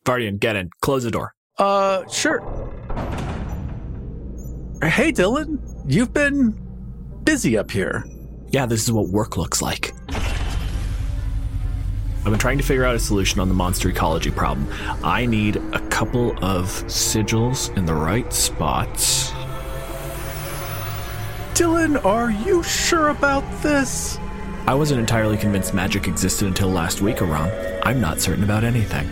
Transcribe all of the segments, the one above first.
Vardian, get in. Close the door. Sure. Hey, Dylan. You've been busy up here. Yeah, this is what work looks like. I've been trying to figure out a solution on the monster ecology problem. I need a couple of sigils in the right spots. Dylan, are you sure about this? I wasn't entirely convinced magic existed until last week, Aram. I'm not certain about anything.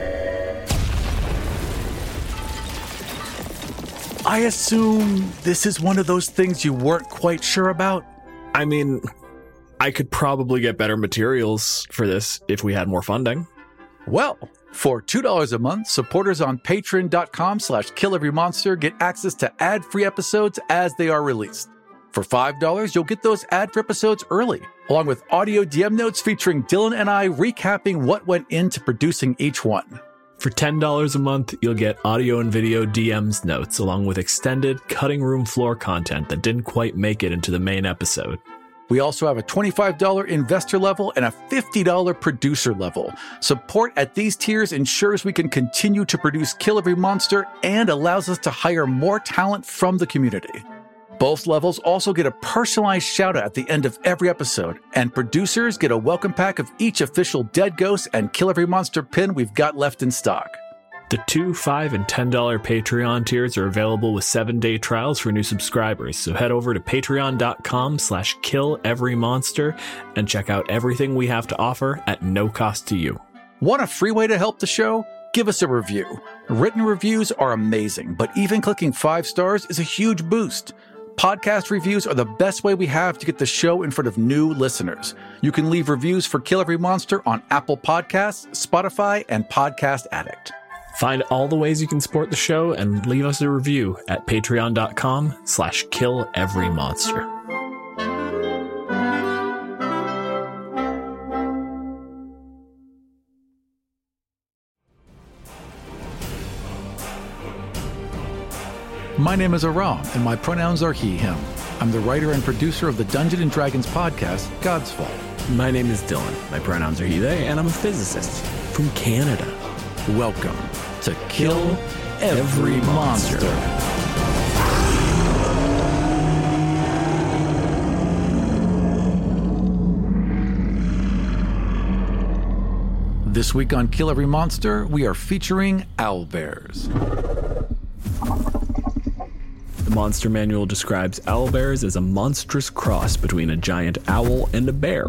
I assume this is one of those things you weren't quite sure about? I mean, I could probably get better materials for this if we had more funding. Well, for $2 a month, supporters on patreon.com/KillEveryMonster get access to ad-free episodes as they are released. For $5, you'll get those ad-free episodes early, along with audio DM notes featuring Dylan and I recapping what went into producing each one. For $10 a month, you'll get audio and video DMs notes, along with extended cutting room floor content that didn't quite make it into the main episode. We also have a $25 investor level and a $50 producer level. Support at these tiers ensures we can continue to produce Kill Every Monster and allows us to hire more talent from the community. Both levels also get a personalized shout-out at the end of every episode, and producers get a welcome pack of each official Dead Ghost and Kill Every Monster pin we've got left in stock. The $2, $5, and $10 Patreon tiers are available with 7-day trials for new subscribers, so head over to patreon.com/KillEveryMonster and check out everything we have to offer at no cost to you. Want a free way to help the show? Give us a review. Written reviews are amazing, but even clicking 5 stars is a huge boost. Podcast reviews are the best way we have to get the show in front of new listeners. You can leave reviews for Kill Every Monster on Apple Podcasts, Spotify, and Podcast Addict. Find all the ways you can support the show and leave us a review at patreon.com/KillEveryMonster. My name is Aram, and my pronouns are he, him. I'm the writer and producer of the Dungeons & Dragons podcast, God's Fall. My name is Dylan. My pronouns are he, they, and I'm a physicist from Canada. Welcome to Kill Every Monster. This week on Kill Every Monster, we are featuring owlbears. The Monster Manual describes owlbears as a monstrous cross between a giant owl and a bear.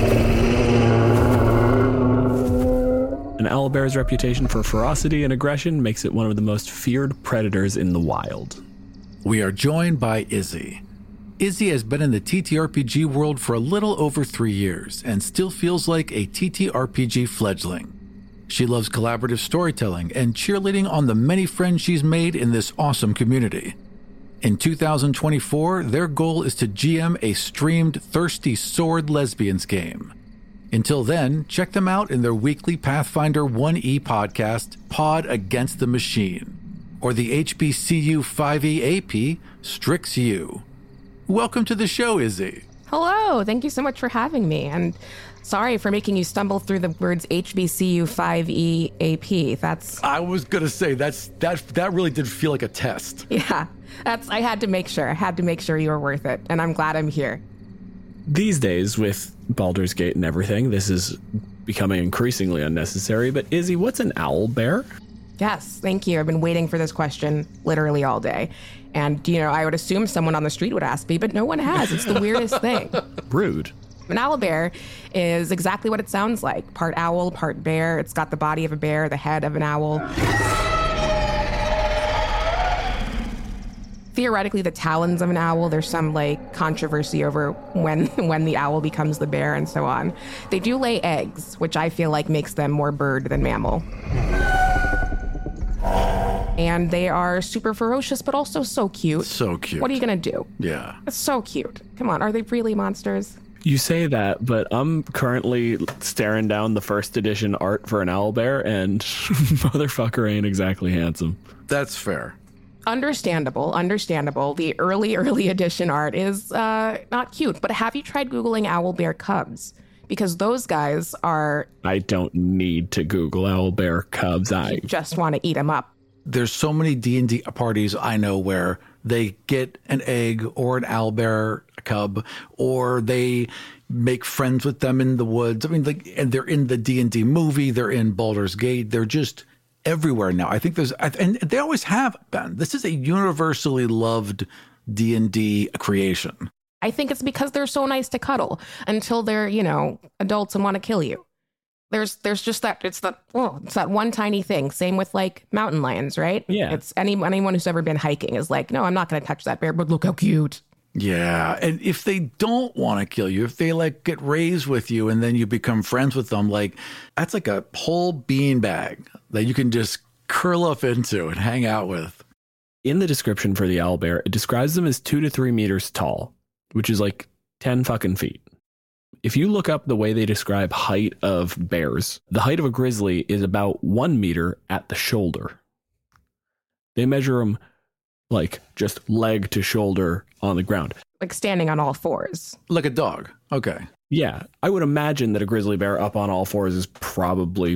An owlbear's reputation for ferocity and aggression makes it one of the most feared predators in the wild. We are joined by Izzy. Izzy has been in the TTRPG world for a little over 3 years and still feels like a TTRPG fledgling. She loves collaborative storytelling and cheerleading on the many friends she's made in this awesome community. In 2024, their goal is to GM a streamed Thirsty Sword Lesbians game. Until then, check them out in their weekly Pathfinder 1E podcast, Pod Against the Machine, or the HBCU 5e AP, Strix U. Welcome to the show, Izzy. Hello, thank you so much for having me, and sorry for making you stumble through the words HBCU 5e AP. I was gonna say that really did feel like a test. Yeah. I had to make sure. you were worth it, and I'm glad I'm here. These days, with Baldur's Gate and everything, this is becoming increasingly unnecessary, but Izzy, what's an owlbear? Yes, thank you. I've been waiting for this question literally all day. And, I would assume someone on the street would ask me, but no one has. It's the weirdest thing. Rude. An owlbear is exactly what it sounds like. Part owl, part bear. It's got the body of a bear, the head of an owl. Theoretically, the talons of an owl. There's some controversy over when the owl becomes the bear and so on. They do lay eggs, which I feel like makes them more bird than mammal. And they are super ferocious, but also so cute. So cute. What are you going to do? Yeah. It's so cute. Come on, are they really monsters? You say that, but I'm currently staring down the first edition art for an owlbear, and motherfucker ain't exactly handsome. That's fair. Understandable. The early edition art is not cute, but have you tried Googling owlbear cubs? because those guys are, I don't need to Google owlbear cubs. you just want to eat them up. There's so many D&D parties I know where they get an egg or an owlbear cub, or they make friends with them in the woods. I mean, and they're in the D&D movie. They're in Baldur's Gate. They're just everywhere now. I think and they always have been. This is a universally loved D&D creation. I think it's because they're so nice to cuddle until they're, adults and want to kill you. There's just it's that one tiny thing. Same with like mountain lions, right? Yeah. It's anyone who's ever been hiking is like, no, I'm not going to touch that bear, but look how cute. Yeah. And if they don't want to kill you, if they like get raised with you and then you become friends with them, like that's like a whole bean bag that you can just curl up into and hang out with. In the description for the owlbear, it describes them as 2 to 3 meters tall, which is like 10 fucking feet. If you look up the way they describe height of bears, the height of a grizzly is about 1 meter at the shoulder. They measure them like just leg to shoulder on the ground. Like standing on all fours. Like a dog. Okay. Yeah. I would imagine that a grizzly bear up on all fours is probably,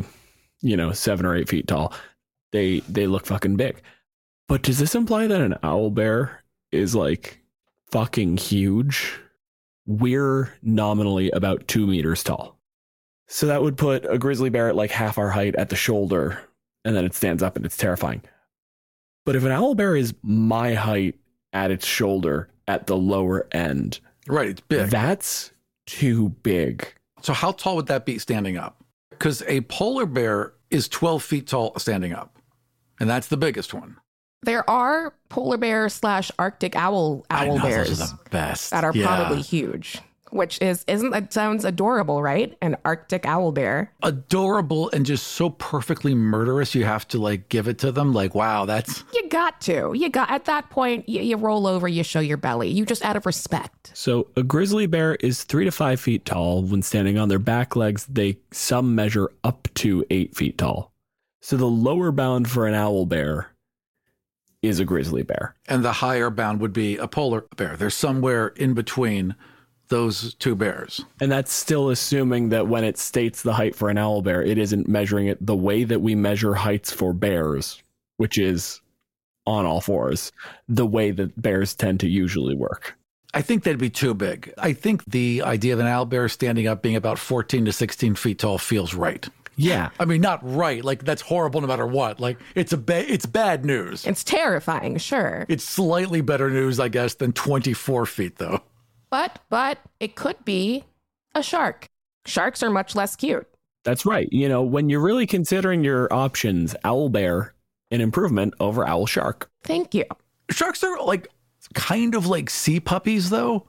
7 or 8 feet tall. They look fucking big. But does this imply that an owlbear is like fucking huge? We're nominally about 2 meters tall. So that would put a grizzly bear at like half our height at the shoulder, and then it stands up and it's terrifying. But if an owlbear is my height at its shoulder at the lower end, right, it's big. That's too big. So how tall would that be standing up? Because a polar bear is 12 feet tall standing up, and that's the biggest one. There are polar bear / Arctic owl bears those are the best. that are probably huge, which that sounds adorable, right? An Arctic owl bear. Adorable and just so perfectly murderous. You have to like give it to them. Like, wow, that's. You got at that point, you roll over, you show your belly. You just out of respect. So a grizzly bear is 3 to 5 feet tall. When standing on their back legs, some measure up to 8 feet tall. So the lower bound for an owl bear is a grizzly bear. And the higher bound would be a polar bear. They're somewhere in between those two bears. And that's still assuming that when it states the height for an owl bear, it isn't measuring it the way that we measure heights for bears, which is on all fours, the way that bears tend to usually work. I think that'd be too big. I think the idea of an owl bear standing up being about 14 to 16 feet tall feels right. Yeah. I mean, not right. Like, that's horrible no matter what. Like, it's bad news. It's terrifying, sure. It's slightly better news, I guess, than 24 feet, though. But it could be a shark. Sharks are much less cute. That's right. When you're really considering your options, owl bear, an improvement over owl shark. Thank you. Sharks are like kind of like sea puppies, though.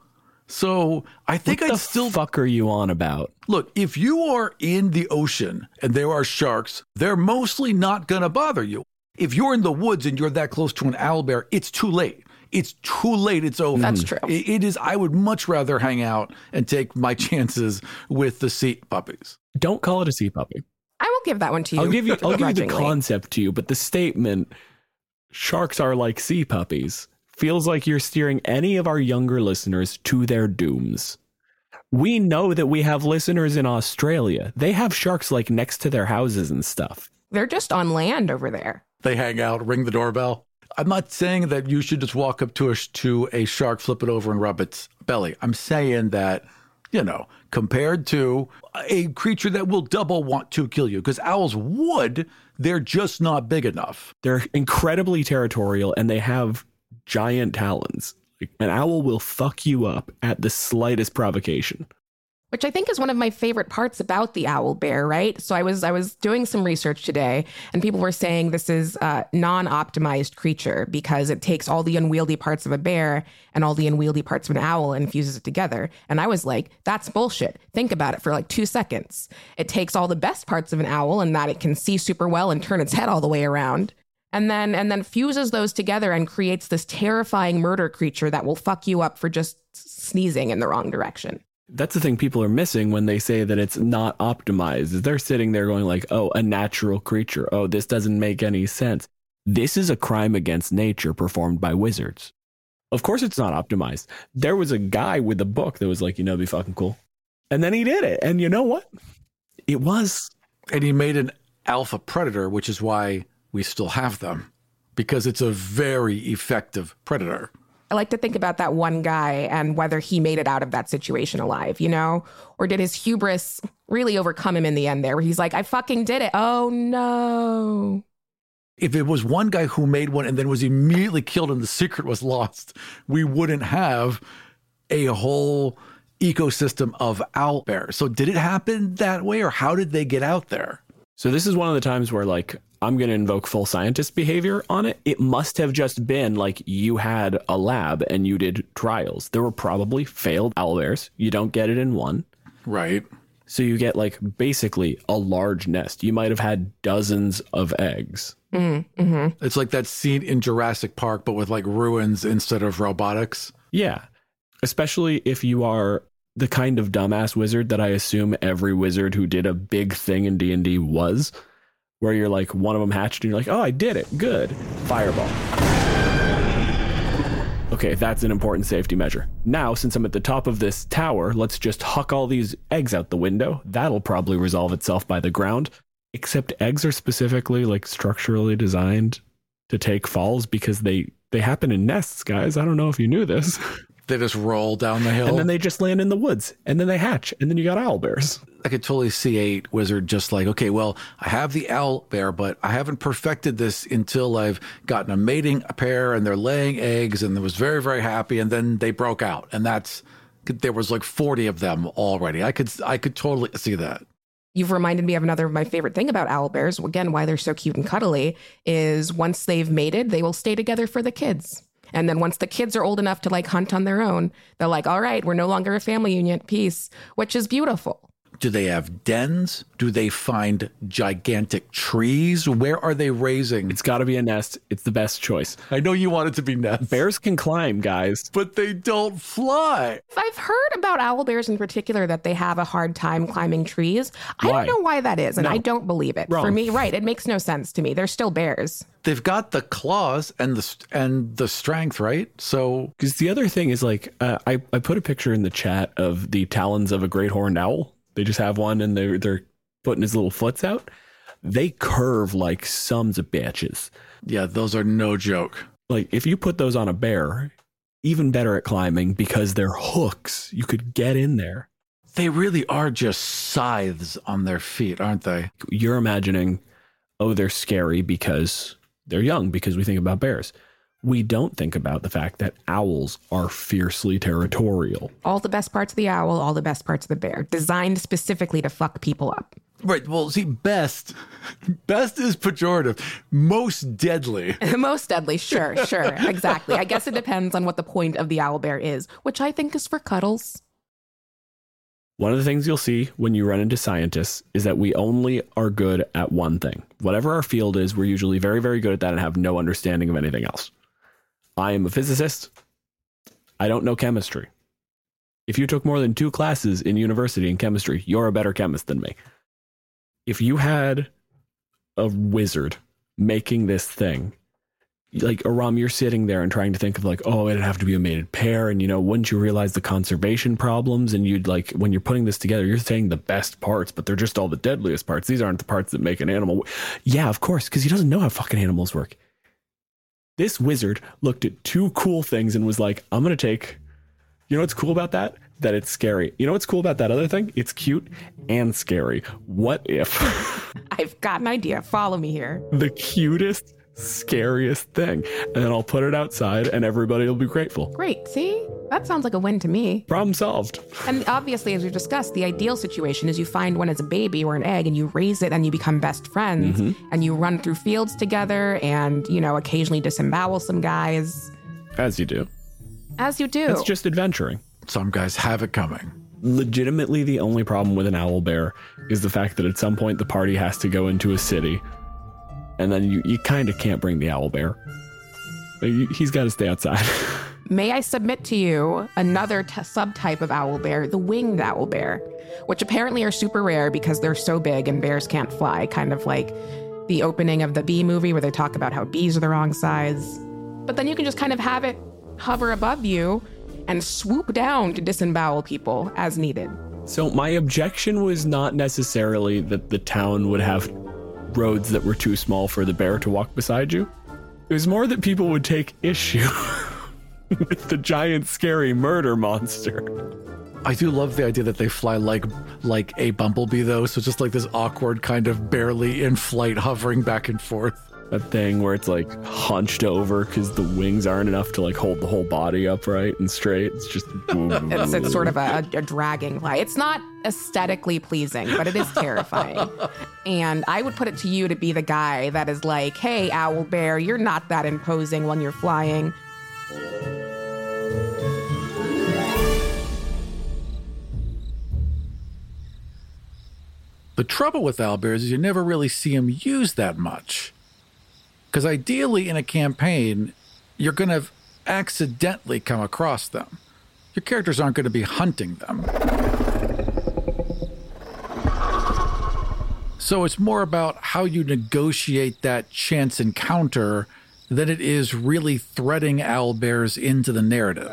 So I think What the fuck are you on about? Look, if you are in the ocean and there are sharks, they're mostly not going to bother you. If you're in the woods and you're that close to an owl bear, it's too late. It's too late. It's over. That's true. It is. I would much rather hang out and take my chances with the sea puppies. Don't call it a sea puppy. I will give that one to you. I'll give you the concept to you, but the statement, sharks are like sea puppies, feels like you're steering any of our younger listeners to their dooms. We know that we have listeners in Australia. They have sharks like next to their houses and stuff. They're just on land over there. They hang out, ring the doorbell. I'm not saying that you should just walk up to a shark, flip it over and rub its belly. I'm saying that, compared to a creature that will double want to kill you, because owls would, they're just not big enough. They're incredibly territorial and they have giant talons. An owl will fuck you up at the slightest provocation. Which I think is one of my favorite parts about the owl bear, right? So I was doing some research today, and people were saying this is a non-optimized creature because it takes all the unwieldy parts of a bear and all the unwieldy parts of an owl and fuses it together. And I was like, that's bullshit. Think about it for like 2 seconds. It takes all the best parts of an owl and that it can see super well and turn its head all the way around. And then fuses those together and creates this terrifying murder creature that will fuck you up for just sneezing in the wrong direction. That's the thing people are missing when they say that it's not optimized. Is they're sitting there going like, oh, a natural creature. Oh, this doesn't make any sense. This is a crime against nature performed by wizards. Of course it's not optimized. There was a guy with a book that was like, it'd be fucking cool. And then he did it. And you know what? It was. And he made an alpha predator, which is why we still have them, because it's a very effective predator. I like to think about that one guy and whether he made it out of that situation alive, you know? Or did his hubris really overcome him in the end there, where he's like, I fucking did it. Oh, no. If it was one guy who made one and then was immediately killed and the secret was lost, we wouldn't have a whole ecosystem of owlbears. So did it happen that way, or how did they get out there? So this is one of the times where, like, I'm going to invoke full scientist behavior on it. It must have just been like you had a lab and you did trials. There were probably failed owlbears. You don't get it in one. Right. So you get like basically a large nest. You might have had dozens of eggs. Mm-hmm. It's like that scene in Jurassic Park, but with like ruins instead of robotics. Yeah. Especially if you are the kind of dumbass wizard that I assume every wizard who did a big thing in D&D was, where you're like, one of them hatched and you're like, oh, I did it. Good. Fireball. Okay, that's an important safety measure. Now, since I'm at the top of this tower, let's just huck all these eggs out the window. That'll probably resolve itself by the ground. Except eggs are specifically like structurally designed to take falls because they happen in nests, guys. I don't know if you knew this. They just roll down the hill. And then they just land in the woods. And then they hatch. And then you got owlbears. I could totally see a wizard just like, okay, well, I have the owlbear, but I haven't perfected this until I've gotten a mating pair and they're laying eggs, and I was very, very happy. And then they broke out. And there was like 40 of them already. I could totally see that. You've reminded me of another of my favorite thing about owlbears. Again, why they're so cute and cuddly is once they've mated, they will stay together for the kids. And then once the kids are old enough to like hunt on their own, they're like, all right, we're no longer a family unit. Peace, which is beautiful. Do they have dens? Do they find gigantic trees? Where are they raising? It's got to be a nest. It's the best choice. I know you want it to be nests. Bears can climb, guys. But they don't fly. I've heard about owlbears in particular that they have a hard time climbing trees. I Why? don't know why that is, and No. I don't believe it. Wrong. For me, right, it makes no sense to me. They're still bears. They've got the claws and the strength, right? So Because the other thing is like, I put a picture in the chat of the talons of a great horned owl. They just have one and they're putting his little foots out. They curve like sons of bitches. yeah, those are no joke. Like if you put those on a bear, even better at climbing because they're hooks. You could get in there. They really are just scythes on their feet, aren't they? You're imagining, oh, they're scary because they're young, because we think about bears. We don't think about the fact that owls are fiercely territorial. All the best parts of the owl, all the best parts of the bear, designed specifically to fuck people up. Right. Well, see, best is pejorative. Most deadly. Most deadly, sure, exactly. I guess it depends on what the point of the owlbear is, which I think is for cuddles. One of the things you'll see when you run into scientists is that we only are good at one thing. Whatever our field is, we're usually very, very good at that and have no understanding of anything else. I am a physicist. I don't know chemistry. If you took more than 2 classes in university in chemistry, you're a better chemist than me. If you had a wizard making this thing, like Aram, you're sitting there and trying to think of like, oh, it'd have to be a mated pair. And, you know, wouldn't you realize the conservation problems? And you'd like, when you're putting this together, you're saying the best parts, but they're just all the deadliest parts. These aren't the parts that make an animal. Yeah, of course, because he doesn't know how fucking animals work. This wizard looked at 2 cool things and was like, I'm going to take, you know what's cool about that? That it's scary. You know what's cool about that other thing? It's cute and scary. What if I've got an idea. Follow me here. the cutest, scariest thing? And then I'll put it outside and everybody will be grateful. Great. See? That sounds like a win to me. Problem solved. And obviously, as we've discussed, the ideal situation is you find one as a baby or an egg and you raise it and you become best friends and you run through fields together and, you know, occasionally disembowel some guys. As you do. As you do. It's just adventuring. Some guys have it coming. Legitimately, the only problem with an owl bear is the fact that at some point the party has to go into a city. And then you kind of can't bring the owl bear. He's got to stay outside. May I submit to you another subtype of owlbear, the winged owlbear, which apparently are super rare because they're so big and bears can't fly, kind of like the opening of the Bee movie where they talk about how bees are the wrong size. But then you can just kind of have it hover above you and swoop down to disembowel people as needed. So my objection was not necessarily that the town would have roads that were too small for the bear to walk beside you. It was more that people would take issue with the giant scary murder monster. I do love the idea that they fly like a bumblebee, though. So just like this awkward kind of barely in flight hovering back and forth. That thing where it's like hunched over because the wings aren't enough to like hold the whole body upright and straight. It's just it's sort of a dragging fly. It's not aesthetically pleasing, but it is terrifying. And I would put it to you to be the guy that is like, hey, owl bear, you're not that imposing when you're flying. The trouble with owlbears is you never really see them used that much. Because ideally in a campaign, you're going to accidentally come across them. Your characters aren't going to be hunting them. So it's more about how you negotiate that chance encounter than it is really threading owlbears into the narrative.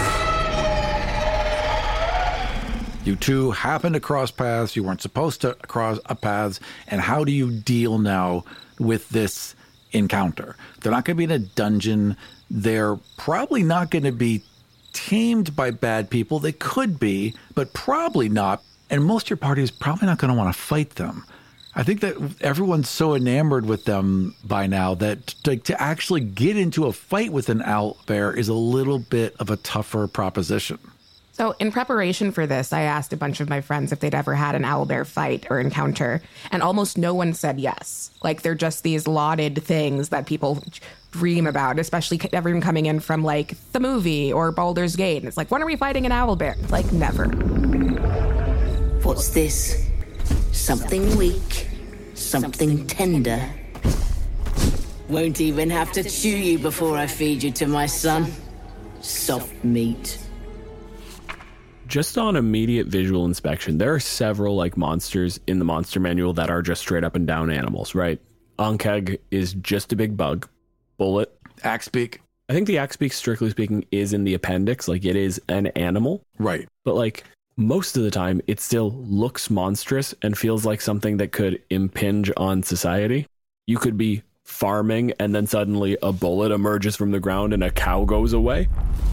You two happen to cross paths. You weren't supposed to cross paths. And how do you deal now with this encounter? They're not going to be in a dungeon. They're probably not going to be tamed by bad people. They could be, but probably not. And most of your party is probably not going to want to fight them. I think that everyone's so enamored with them by now that to actually get into a fight with an owlbear is a little bit of a tougher proposition. So in preparation for this, I asked a bunch of my friends if they'd ever had an owlbear fight or encounter, and almost no one said yes. Like, they're just these lauded things that people dream about, especially everyone coming in from, like, the movie or Baldur's Gate. And it's like, when are we fighting an owlbear? It's like, never. What's this? Something weak, something tender. Won't even have to chew you before I feed you to my son. Soft meat. Just on immediate visual inspection, there are several like monsters in the monster manual that are just straight up and down animals, right? Ankeg is just a big bug. Bullet. Axebeak. I think the Axebeak, strictly speaking, is in the appendix. Like, it is an animal. Right. But like most of the time, it still looks monstrous and feels like something that could impinge on society. You could be farming and then suddenly a bullet emerges from the ground and a cow goes away.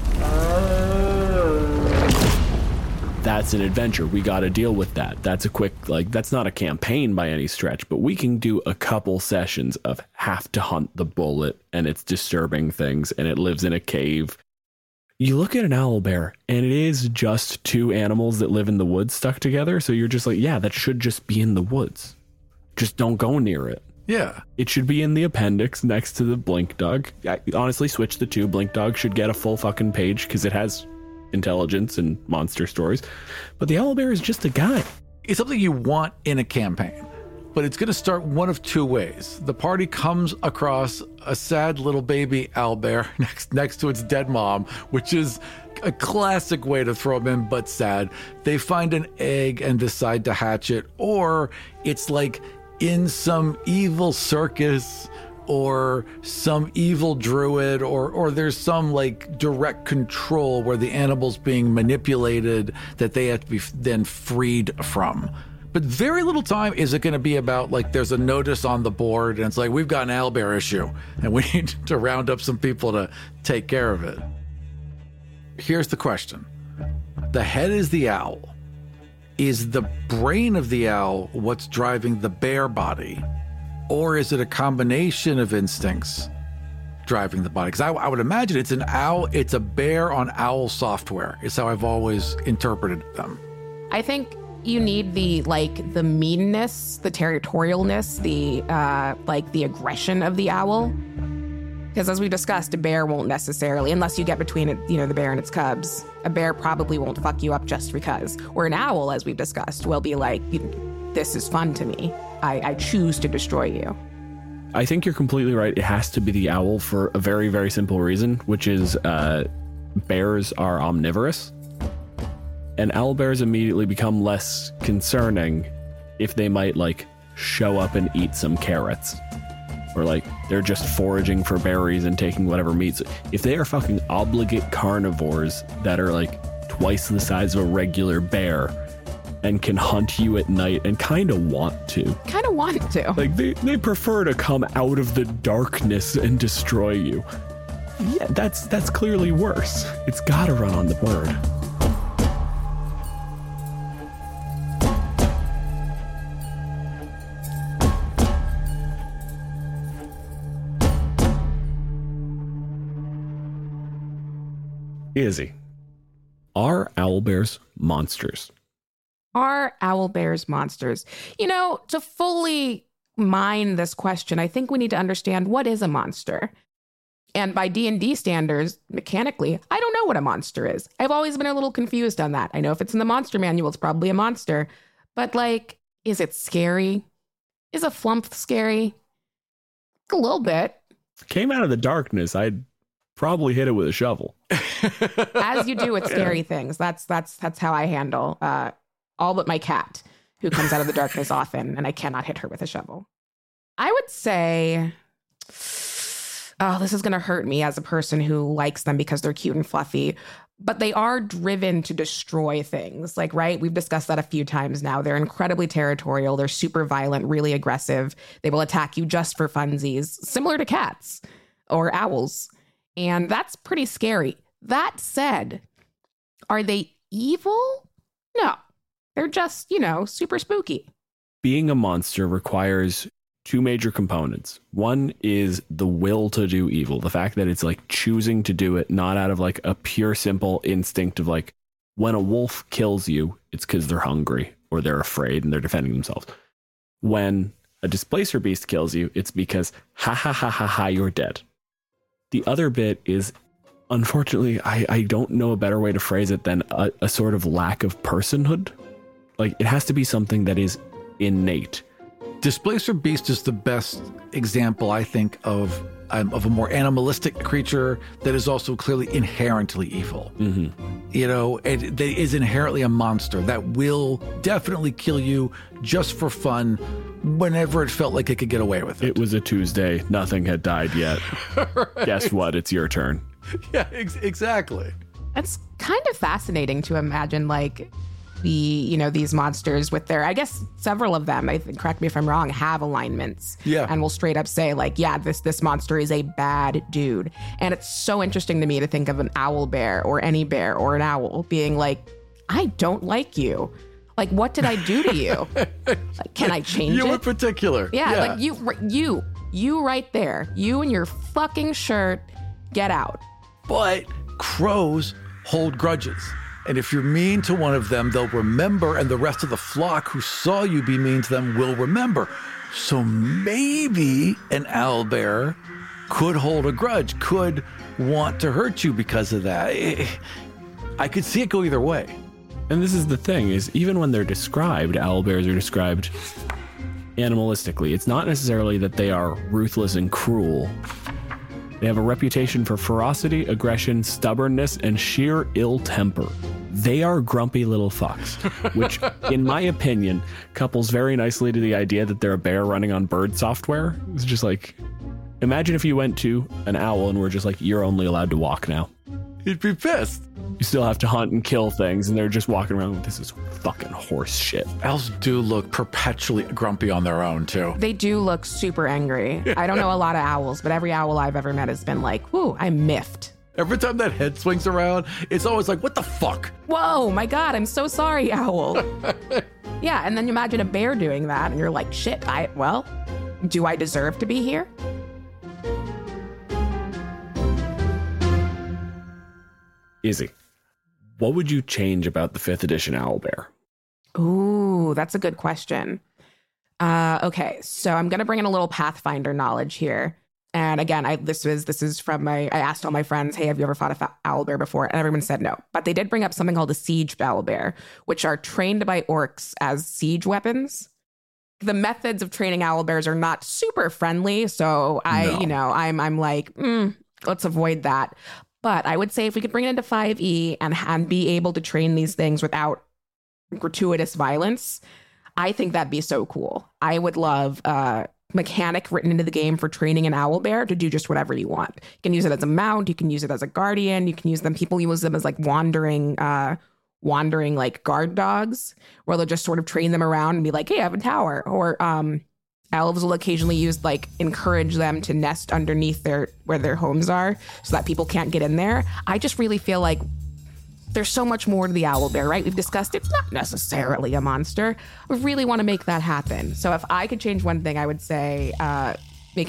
That's an adventure. We got to deal with that. That's a quick, like, that's not a campaign by any stretch, but we can do a couple sessions of have to hunt the bullet and it's disturbing things and it lives in a cave. You look at an owlbear and it is just two animals that live in the woods stuck together. So you're just like, yeah, that should just be in the woods. Just don't go near it. Yeah. It should be in the appendix next to the Blink Dog. I honestly, switch the two. Blink Dog should get a full fucking page because it has intelligence and monster stories, but the owlbear is just a guy. It's something you want in a campaign, but it's going to start one of two ways. The party comes across a sad little baby owlbear next to its dead mom, which is a classic way to throw them in, but sad. They find an egg and decide to hatch it, or it's like in some evil circus or some evil druid, or there's some like direct control where the animal's being manipulated that they have to be then freed from. But very little time is it going to be about like there's a notice on the board and it's like, we've got an owlbear issue and we need to round up some people to take care of it. Here's the question. The head is the owl. Is the brain of the owl what's driving the bear body? Or is it a combination of instincts driving the body? Because I would imagine it's an owl, it's a bear on owl software, is how I've always interpreted them. I think you need the meanness, the territorialness, the aggression of the owl. Because as we discussed, a bear won't necessarily, unless you get between it, the bear and its cubs, a bear probably won't fuck you up just because. Or an owl, as we've discussed, will be like, this is fun to me. I choose to destroy you. I think you're completely right. It has to be the owl for a very, very simple reason, which is bears are omnivorous. And owlbears immediately become less concerning if they might like show up and eat some carrots. Or like they're just foraging for berries and taking whatever meats. If they are fucking obligate carnivores that are like twice the size of a regular bear, and can hunt you at night and kind of want to. Kind of want to. Like, they prefer to come out of the darkness and destroy you. Yeah, that's clearly worse. It's gotta run on the bird. Izzy, are owlbears monsters? Are owlbears monsters? You know, to fully mine this question, I think we need to understand what is a monster. And by D&D standards, mechanically, I don't know what a monster is. I've always been a little confused on that. I know if it's in the monster manual, it's probably a monster. But like, is it scary? Is a flump scary? A little bit. Came out of the darkness, I'd probably hit it with a shovel. As you do with scary things. That's how I handle all but my cat, who comes out of the darkness often, and I cannot hit her with a shovel. I would say, oh, this is going to hurt me as a person who likes them because they're cute and fluffy, but they are driven to destroy things. Like, right? We've discussed that a few times now. They're incredibly territorial. They're super violent, really aggressive. They will attack you just for funsies, similar to cats or owls. And that's pretty scary. That said, are they evil? No, they're just, super spooky. Being a monster requires two major components. One is the will to do evil. The fact that it's like choosing to do it, not out of like a pure, simple instinct of like, when a wolf kills you, it's because they're hungry or they're afraid and they're defending themselves. When a displacer beast kills you, it's because you're dead. The other bit is, unfortunately, I don't know a better way to phrase it than a sort of lack of personhood. Like, it has to be something that is innate. Displacer Beast is the best example, I think, of a more animalistic creature that is also clearly inherently evil. Mm-hmm. It is inherently a monster that will definitely kill you just for fun whenever it felt like it could get away with it. It was a Tuesday. Nothing had died yet. Right. Guess what? It's your turn. Yeah, exactly. It's kind of fascinating to imagine, like, these monsters with their, I guess several of them, correct me if I'm wrong, have alignments. Yeah. And will straight up say like, yeah, this monster is a bad dude. And it's so interesting to me to think of an owl bear or any bear or an owl being like, I don't like you. Like, what did I do to you? Like, can I change it? You in particular. Yeah. Like you right there, you and your fucking shirt, get out. But crows hold grudges. And if you're mean to one of them, they'll remember, and the rest of the flock who saw you be mean to them will remember. So maybe an owlbear could hold a grudge, could want to hurt you because of that. I could see it go either way. And this is the thing, is even when they're described, owlbears are described animalistically. It's not necessarily that they are ruthless and cruel. They have a reputation for ferocity, aggression, stubbornness, and sheer ill temper. They are grumpy little fucks, which, in my opinion, couples very nicely to the idea that they're a bear running on bird software. It's just like, imagine if you went to an owl and were just like, you're only allowed to walk now. He'd be pissed. You still have to hunt and kill things, and they're just walking around with this is fucking horse shit. Owls do look perpetually grumpy on their own, too. They do look super angry. I don't know a lot of owls, but every owl I've ever met has been like, whoo, I'm miffed. Every time that head swings around, it's always like, what the fuck? Whoa, my God, I'm so sorry, owl. Yeah, and then you imagine a bear doing that, and you're like, shit, do I deserve to be here? Izzy, what would you change about the 5th edition owlbear? Ooh, that's a good question. Okay, so I'm going to bring in a little Pathfinder knowledge here. And again, this is from I asked all my friends, hey, have you ever fought a owlbear before? And everyone said no. But they did bring up something called a siege owlbear, which are trained by orcs as siege weapons. The methods of training owlbears are not super friendly. So I'm like, let's avoid that. But I would say if we could bring it into 5e and be able to train these things without gratuitous violence, I think that'd be so cool. I would love mechanic written into the game for training an owlbear to do just whatever you want. You can use it as a mount, you can use it as a guardian, you can use them. People use them as like wandering wandering like guard dogs, where they'll just sort of train them around and be like, hey, I have a tower. Or elves will occasionally encourage them to nest underneath where their homes are so that people can't get in there. I just really feel like there's so much more to the owlbear, right? We've discussed it's not necessarily a monster. I really want to make that happen. So if I could change one thing, I would say have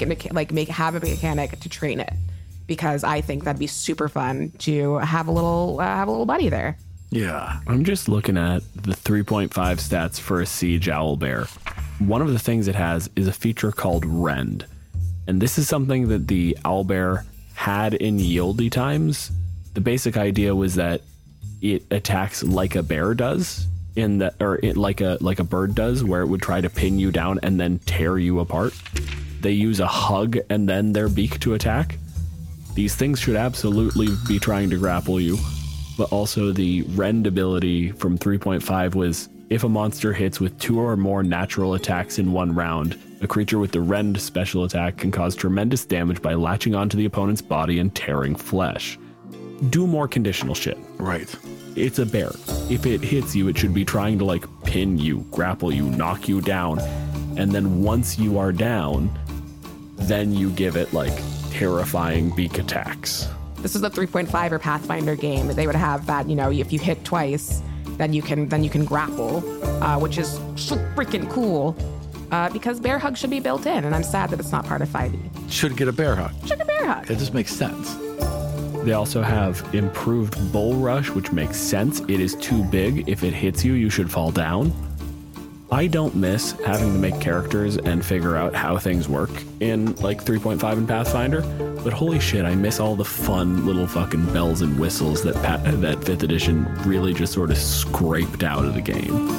a mechanic to train it, because I think that'd be super fun to have a little buddy there. Yeah. I'm just looking at the 3.5 stats for a siege owlbear. One of the things it has is a feature called Rend. And this is something that the owlbear had in yieldy times. The basic idea was that it attacks like a bear does, like a bird does, where it would try to pin you down and then tear you apart. They use a hug and then their beak to attack. These things should absolutely be trying to grapple you. But also the Rend ability from 3.5 was, if a monster hits with 2 or more natural attacks in one round, a creature with the Rend special attack can cause tremendous damage by latching onto the opponent's body and tearing flesh. Do more conditional shit. Right. It's a bear. If it hits you, it should be trying to pin you, grapple you, knock you down. And then once you are down, then you give it terrifying beak attacks. This is a 3.5 or Pathfinder game. They would have that, if you hit twice, then you can grapple, which is so freaking cool. Because bear hug should be built in, and I'm sad that it's not part of 5e. Should get a bear hug. Should get a bear hug. It just makes sense. They also have improved bull rush, which makes sense. It is too big. If it hits you, you should fall down. I don't miss having to make characters and figure out how things work in 3.5 and Pathfinder, but holy shit, I miss all the fun little fucking bells and whistles that 5th edition really just sort of scraped out of the game.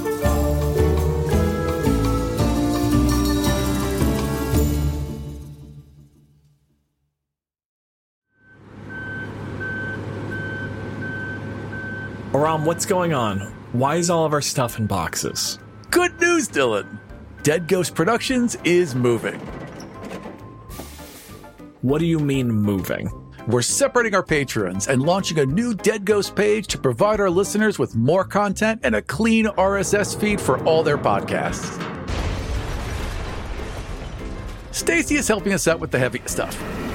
Aram, what's going on? Why is all of our stuff in boxes? Good news, Dylan. Dead Ghost Productions is moving. What do you mean moving? We're separating our patrons and launching a new Dead Ghost page to provide our listeners with more content and a clean RSS feed for all their podcasts. Stacy is helping us out with the heavy stuff.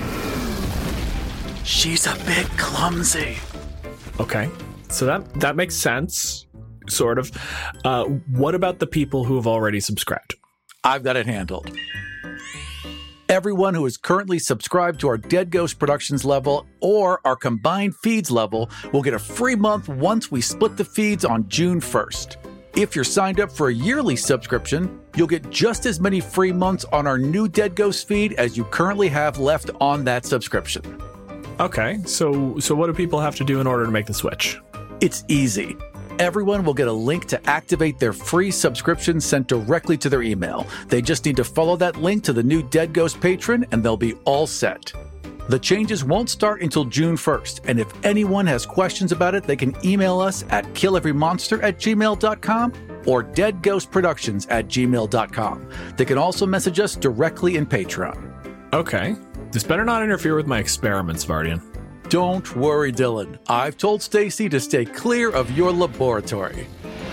She's a bit clumsy. Okay, so that makes sense. Sort of. What about the people who have already subscribed? I've got it handled. Everyone who is currently subscribed to our Dead Ghost Productions level or our combined feeds level will get a free month once we split the feeds on June 1st. If you're signed up for a yearly subscription, you'll get just as many free months on our new Dead Ghost feed as you currently have left on that subscription. Okay, so what do people have to do in order to make the switch? It's easy. Everyone will get a link to activate their free subscription sent directly to their email. They just need to follow that link to the new Dead Ghost patron and they'll be all set. The changes won't start until June 1st, and if anyone has questions about it, they can email us at killeverymonster@gmail.com or deadghostproductions@gmail.com. They can also message us directly in Patreon. Okay. This better not interfere with my experiments, Vardian. Don't worry, Dylan. I've told Stacy to stay clear of your laboratory.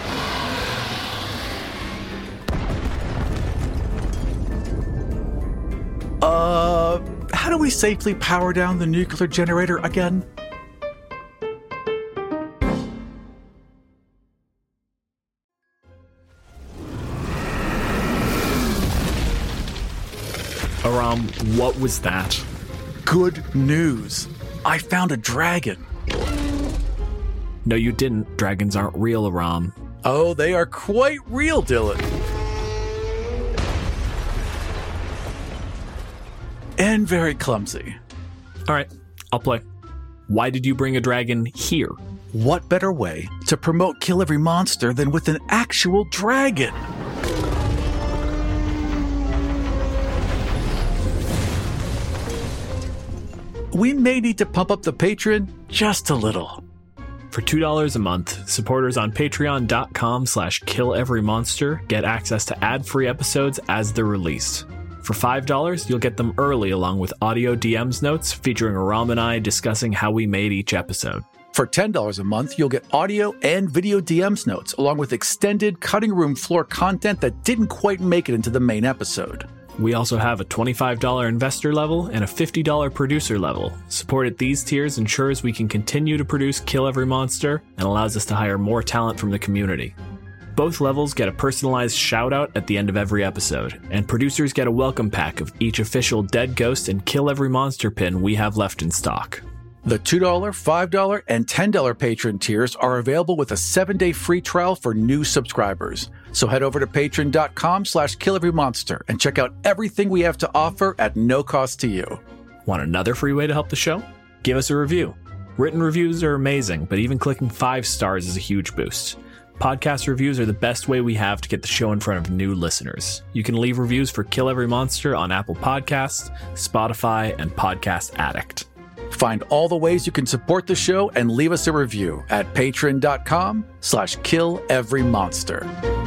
How do we safely power down the nuclear generator again? Aram, what was that? Good news. I found a dragon. No, you didn't. Dragons aren't real, Aram. Oh, they are quite real, Dylan. And very clumsy. All right, I'll play. Why did you bring a dragon here? What better way to promote Kill Every Monster than with an actual dragon? We may need to pump up the patron just a little. For $2 a month, supporters on patreon.com/killeverymonster get access to ad-free episodes as they're released. For $5, you'll get them early along with audio DMs notes featuring Aram and I discussing how we made each episode. For $10 a month, you'll get audio and video DMs notes, along with extended cutting room floor content that didn't quite make it into the main episode. We also have a $25 investor level and a $50 producer level. Support at these tiers ensures we can continue to produce Kill Every Monster and allows us to hire more talent from the community. Both levels get a personalized shout-out at the end of every episode, and producers get a welcome pack of each official Dead Ghost and Kill Every Monster pin we have left in stock. The $2, $5, and $10 patron tiers are available with a 7-day free trial for new subscribers. So head over to patreon.com/KillEveryMonster and check out everything we have to offer at no cost to you. Want another free way to help the show? Give us a review. Written reviews are amazing, but even clicking 5 stars is a huge boost. Podcast reviews are the best way we have to get the show in front of new listeners. You can leave reviews for Kill Every Monster on Apple Podcasts, Spotify, and Podcast Addict. Find all the ways you can support the show and leave us a review at patreon.com/KillEveryMonster.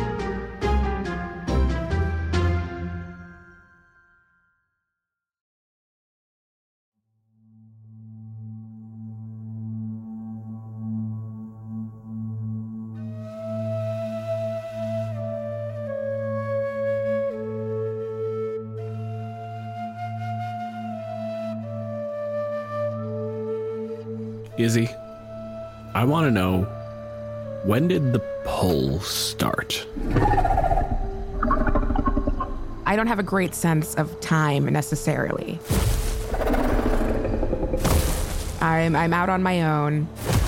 Izzy, I want to know, when did the pull start? I don't have a great sense of time necessarily. I'm out on my own.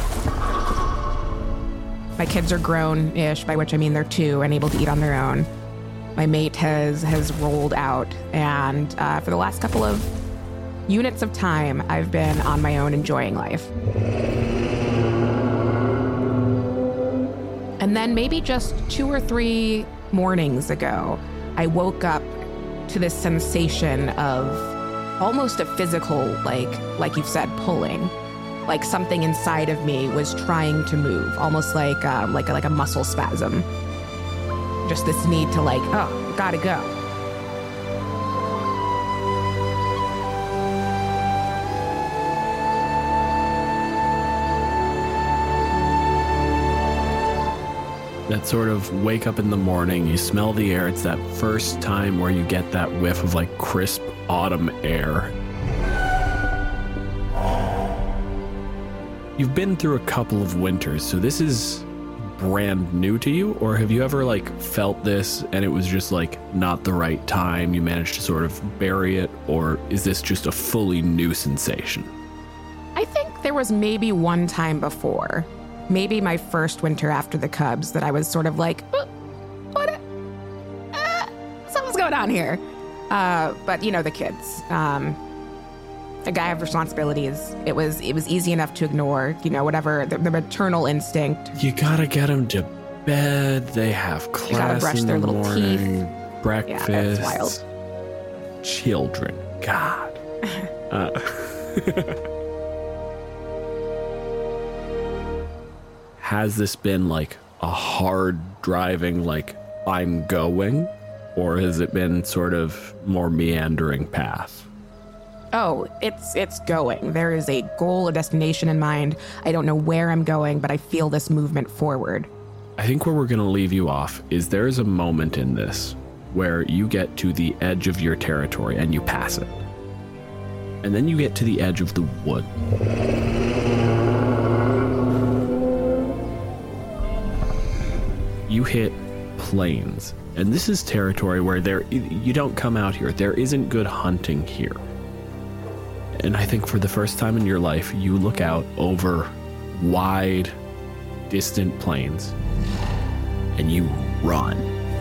My kids are grown-ish, by which I mean they're 2 and able to eat on their own. My mate has rolled out, and for the last couple of units of time, I've been on my own enjoying life. And then maybe just 2 or 3 mornings ago, I woke up to this sensation of almost a physical, like you've said, pulling. Like something inside of me was trying to move, almost like a muscle spasm. Just this need to gotta go. That sort of wake up in the morning, you smell the air. It's that first time where you get that whiff of crisp autumn air. You've been through a couple of winters, so this is brand new to you? Or have you ever felt this and it was just not the right time? You managed to sort of bury it? Or is this just a fully new sensation? I think there was maybe one time before. Maybe my first winter after the Cubs that I was sort of something's going on here. But the kids. A guy of responsibilities. It was easy enough to ignore, whatever, the maternal instinct. You gotta get them to bed. They have class. You gotta brush their little morning, teeth. Breakfast. Yeah, that's wild. Children. God. Has this been a hard driving, I'm going? Or has it been sort of more meandering path? Oh, it's going. There is a goal, a destination in mind. I don't know where I'm going, but I feel this movement forward. I think where we're going to leave you off is there's a moment in this where you get to the edge of your territory and you pass it. And then you get to the edge of the wood. You hit plains, and this is territory where you don't come out here. There isn't good hunting here. And I think for the first time in your life, you look out over wide, distant plains, and you run.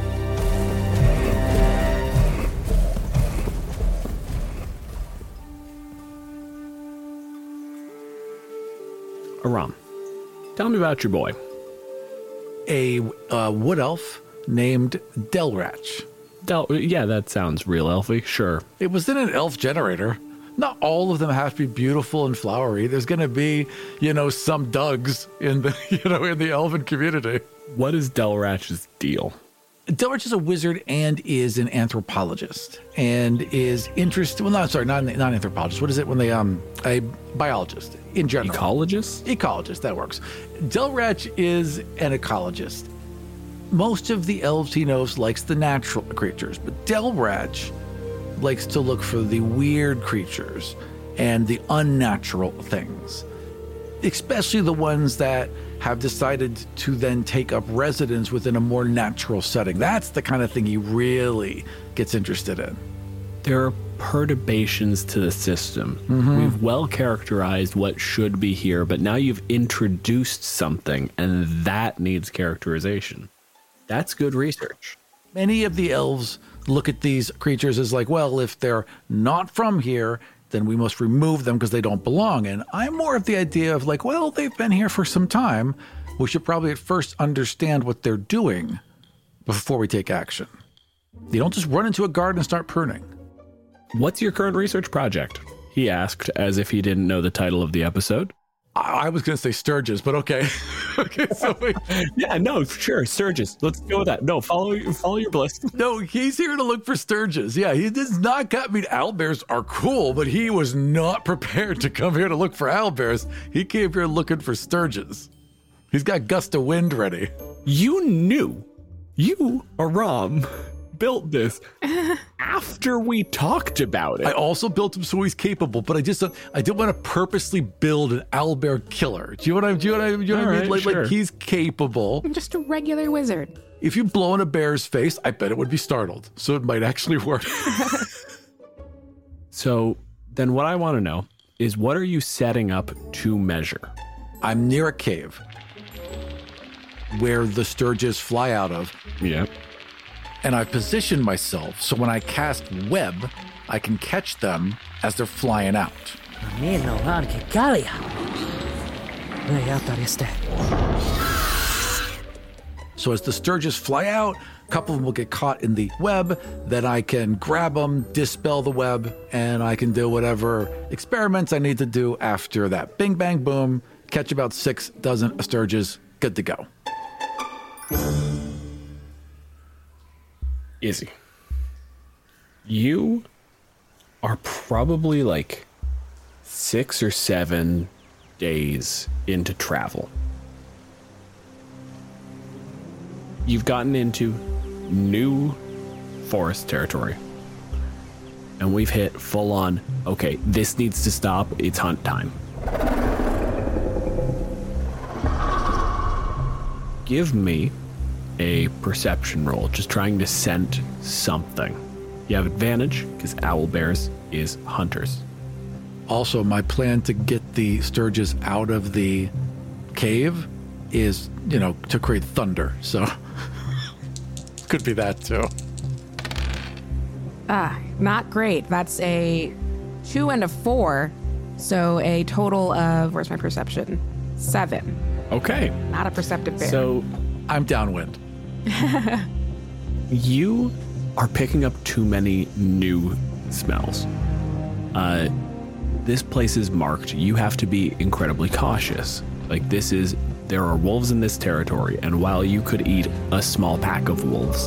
Aram, tell me about your boy. A wood elf named Delrach. Yeah, that sounds real elfy, sure. It was in an elf generator. Not all of them have to be beautiful and flowery. There's going to be, some Dougs in the, in the elven community. What is Delrach's deal? Delrich is a wizard and is an anthropologist and is interested. Well, no, sorry, not anthropologist. What is it when they a biologist in general? Ecologist, that works. Delrich is an ecologist. Most of the elves he knows likes the natural creatures, but Delrich likes to look for the weird creatures and the unnatural things, especially the ones that have decided to then take up residence within a more natural setting. That's the kind of thing he really gets interested in. There are perturbations to the system. We've well characterized what should be here, but now you've introduced something, and that needs characterization. That's good research. Many of the elves look at these creatures as like, well, if they're not from here, then we must remove them because they don't belong. And I'm more of the idea of like, well, they've been here for some time. We should probably at first understand what they're doing before we take action. You don't just run into a garden and start pruning. What's your current research project? He asked, as if he didn't know the title of the episode. I was going to say Sturgis, but okay. Okay, so wait. Yeah, no, sure, Sturgis. Let's go with that. No, follow your bliss. No, he's here to look for Sturgis. Yeah, he does not got. I mean, owlbears are cool, but he was not prepared to come here to look for owlbears. He came here looking for Sturgis. He's got gust of wind ready. You knew. You, Aram, built this after we talked about it. I also built him so he's capable, but I didn't want to purposely build an owlbear killer. Do you know what I mean? Like he's capable. I'm just a regular wizard. If you blow in a bear's face, I bet it would be startled. So it might actually work. So then what I want to know is, what are you setting up to measure? I'm near a cave where the Sturgis fly out of. Yeah. And I position myself so when I cast web, I can catch them as they're flying out. So as the Sturgis fly out, a couple of them will get caught in the web, then I can grab them, dispel the web, and I can do whatever experiments I need to do after that. Bing, bang, boom, catch about 6 dozen Sturgis, good to go. Izzy, you are probably like 6 or 7 days into travel. You've gotten into new forest territory, and we've hit full on, okay, this needs to stop, it's hunt time. Give me a perception roll, just trying to scent something. You have advantage because owlbears is hunters. Also, my plan to get the Sturgis out of the cave is, to create thunder. So could be that too. Not great. That's a 2 and a 4. So a total of, where's my perception? 7. Okay. Not a perceptive bear. So I'm downwind. You are picking up too many new smells. This place is marked. You have to be incredibly cautious. There are wolves in this territory, and while you could eat a small pack of wolves,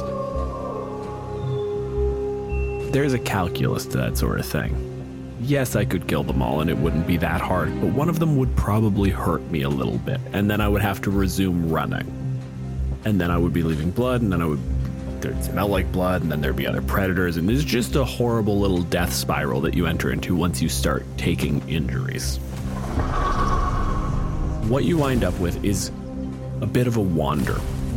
there's a calculus to that sort of thing. Yes, I could kill them all and it wouldn't be that hard, but one of them would probably hurt me a little bit, and then I would have to resume running. And then I would be leaving blood, and then there'd smell like blood, and then there'd be other predators, and there's just a horrible little death spiral that you enter into once you start taking injuries. What you wind up with is a bit of a wander.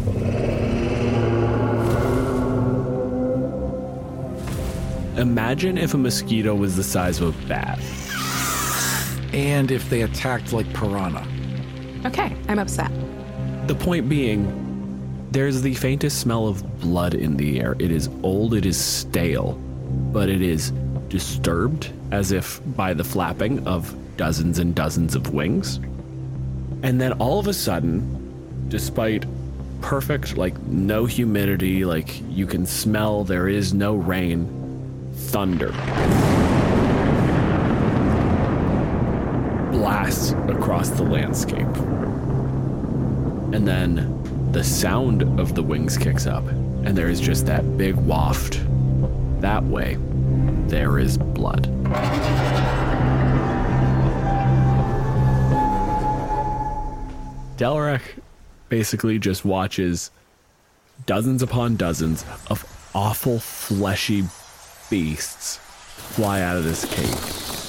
Imagine if a mosquito was the size of a bat. And if they attacked like piranha. Okay, I'm upset. The point being, there's the faintest smell of blood in the air. It is old, it is stale, but it is disturbed as if by the flapping of dozens and dozens of wings. And then all of a sudden, despite perfect, no humidity, you can smell, there is no rain, thunder blasts across the landscape. And then the sound of the wings kicks up, and there is just that big waft. That way, there is blood. Delrak basically just watches dozens upon dozens of awful fleshy beasts fly out of this cave.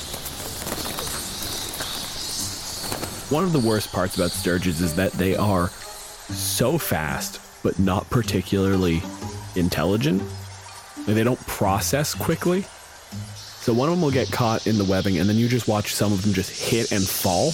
One of the worst parts about sturges is that they are so fast, but not particularly intelligent. They don't process quickly. So one of them will get caught in the webbing, and then you just watch some of them just hit and fall.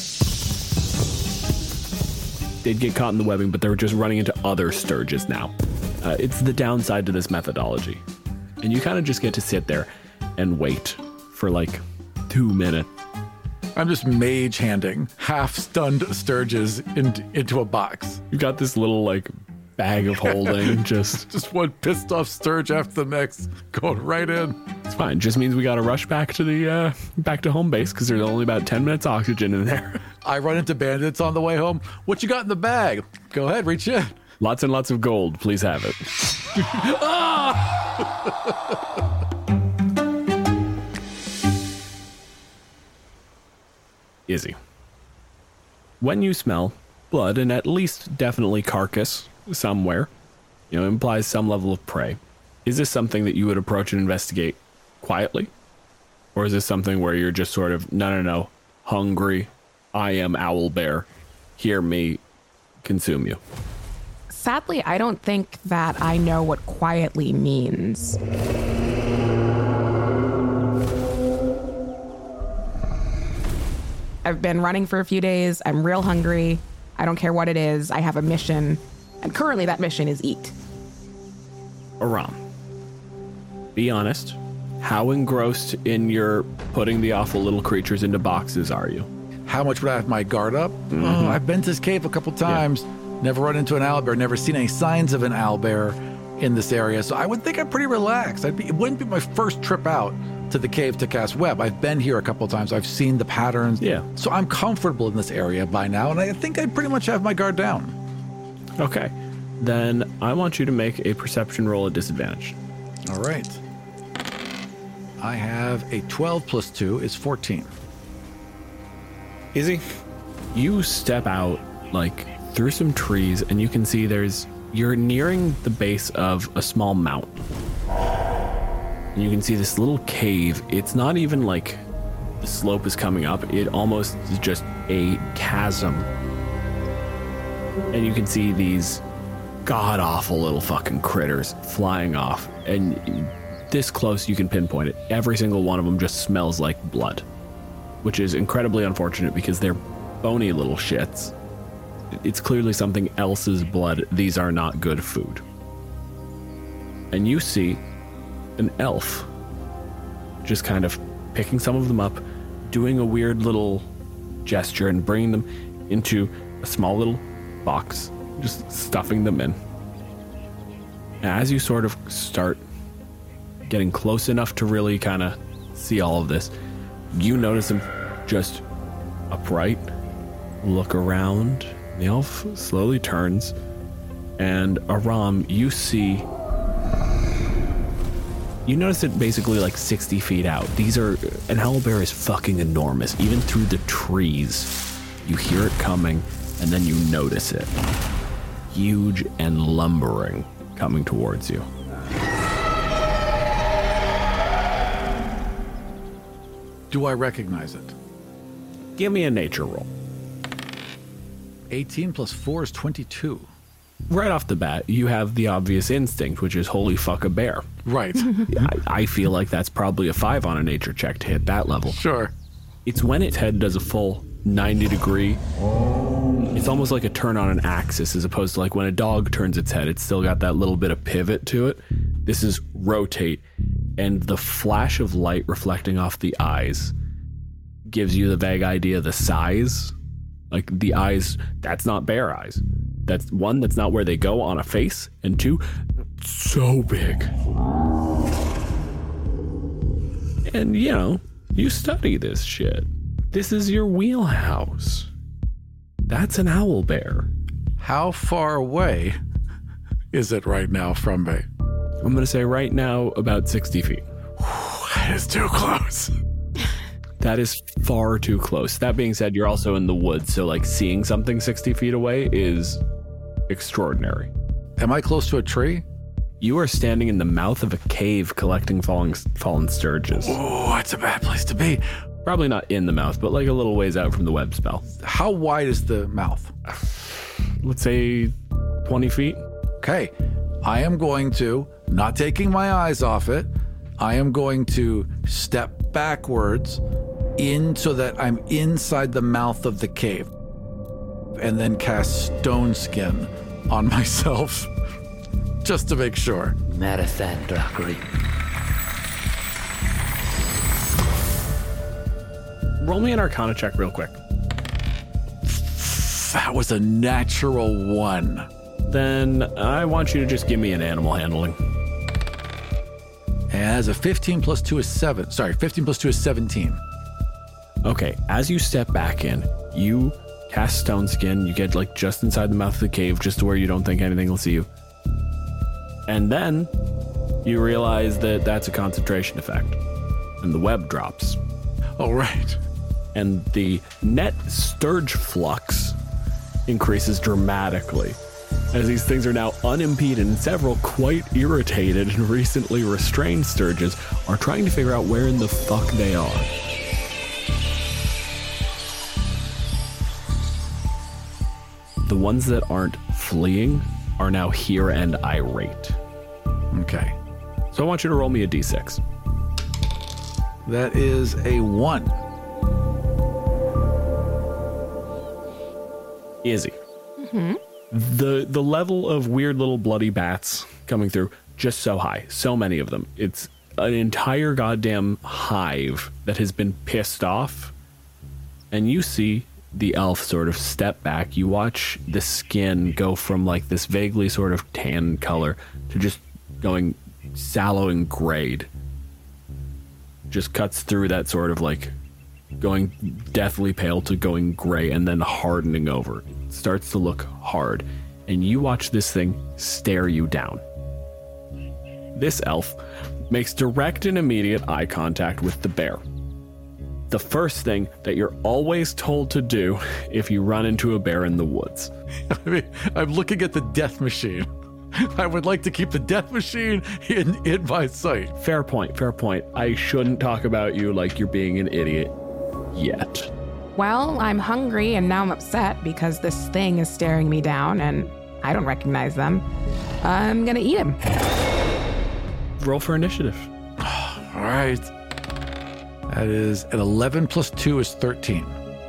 They'd get caught in the webbing, but they were just running into other sturges now. It's the downside to this methodology. And you kind of just get to sit there and wait for like 2 minutes. I'm just mage handing half-stunned sturges into a box. You got this little like bag of holding, Just one pissed off sturge after the next, going right in. It's fine. Just means we got to rush back to back to home base because there's only about 10 minutes oxygen in there. I run into bandits on the way home. What you got in the bag? Go ahead, reach in. Lots and lots of gold. Please have it. Izzy. When you smell blood, and at least definitely carcass somewhere, implies some level of prey. Is this something that you would approach and investigate quietly? Or is this something where you're just sort of, no, hungry, I am Owlbear, hear me, consume you? Sadly, I don't think that I know what quietly means. I've been running for a few days. I'm real hungry. I don't care what it is. I have a mission. And currently that mission is eat. Aram, be honest. How engrossed in your putting the awful little creatures into boxes are you? How much would I have my guard up? Mm-hmm. Oh, I've been to this cave a couple times. Yeah. Never run into an owlbear. Never seen any signs of an owlbear in this area. So I would think I'm pretty relaxed. It wouldn't be my first trip out to the cave to cast web. I've been here a couple times. I've seen the patterns. Yeah. So I'm comfortable in this area by now, and I think I pretty much have my guard down. Okay. Then I want you to make a perception roll at disadvantage. All right. I have a 12 plus 2 is 14. Izzy, you step out through some trees, and you can see you're nearing the base of a small mountain. And you can see this little cave. It's not even like the slope is coming up. It almost is just a chasm. And you can see these god-awful little fucking critters flying off. And this close, you can pinpoint it. Every single one of them just smells like blood, which is incredibly unfortunate because they're bony little shits. It's clearly something else's blood. These are not good food. And you see an elf just kind of picking some of them up, doing a weird little gesture and bringing them into a small little box, just stuffing them in. As you sort of start getting close enough to really kind of see all of this, you notice him just upright, look around. The elf slowly turns, and Aram, you notice it basically 60 feet out. An owlbear is fucking enormous. Even through the trees, you hear it coming, and then you notice it. Huge and lumbering, coming towards you. Do I recognize it? Give me a nature roll. 18 plus 4 is 22. Right off the bat, you have the obvious instinct, which is holy fuck a bear. Right. I feel like that's probably a 5 on a nature check to hit that level. Sure. It's when its head does a full 90 degree. It's almost like a turn on an axis as opposed to when a dog turns its head. It's still got that little bit of pivot to it. This is rotate, and the flash of light reflecting off the eyes gives you the vague idea of the size. The eyes, that's not bear eyes. That's one, that's not where they go on a face, and two, so big. And you study this shit. This is your wheelhouse. That's an owlbear. How far away is it right now from me? I'm going to say right now about 60 feet. That is too close. That is far too close. That being said, you're also in the woods, so like seeing something 60 feet away is extraordinary. Am I close to a tree? You are standing in the mouth of a cave collecting fallen sturges. Oh, that's a bad place to be. Probably not in the mouth, but like a little ways out from the web spell. How wide is the mouth? Let's say 20 feet. Okay, I am going to, not taking my eyes off it, I am going to step backwards in so that I'm inside the mouth of the cave and then cast Stone Skin on myself just to make sure. Marathan Drakri. Roll me an Arcana check real quick. That was a natural 1. Then I want you to just give me an animal handling. As a 15 plus 2 is 7. Sorry, 15 plus 2 is 17. Okay, as you step back in, you cast Stone Skin. You get like just inside the mouth of the cave, just to where you don't think anything will see you. And then you realize that that's a concentration effect. And the web drops. All right. And the net sturge flux increases dramatically, as these things are now unimpeded and several quite irritated and recently restrained sturges are trying to figure out where in the fuck they are. The ones that aren't fleeing are now here and irate. Okay. So I want you to roll me a d6. That is a 1. Izzy. The level of weird little bloody bats coming through, just so high. So many of them. It's an entire goddamn hive that has been pissed off. And you see the elf sort of step back. You watch the skin go from like this vaguely sort of tan color to just going sallow and grayed. Just cuts through that sort of like going deathly pale to going gray and then hardening over. It starts to look hard, and you watch this thing stare you down. This elf makes direct and immediate eye contact with the bear. The first thing that you're always told to do if you run into a bear in the woods. I mean, I'm looking at the death machine. I would like to keep the death machine in my sight. Fair point, fair point. I shouldn't talk about you like you're being an idiot yet. Well, I'm hungry and now I'm upset because this thing is staring me down and I don't recognize them. I'm gonna eat him. Roll for initiative. All right. That is an 11 plus 2 is 13.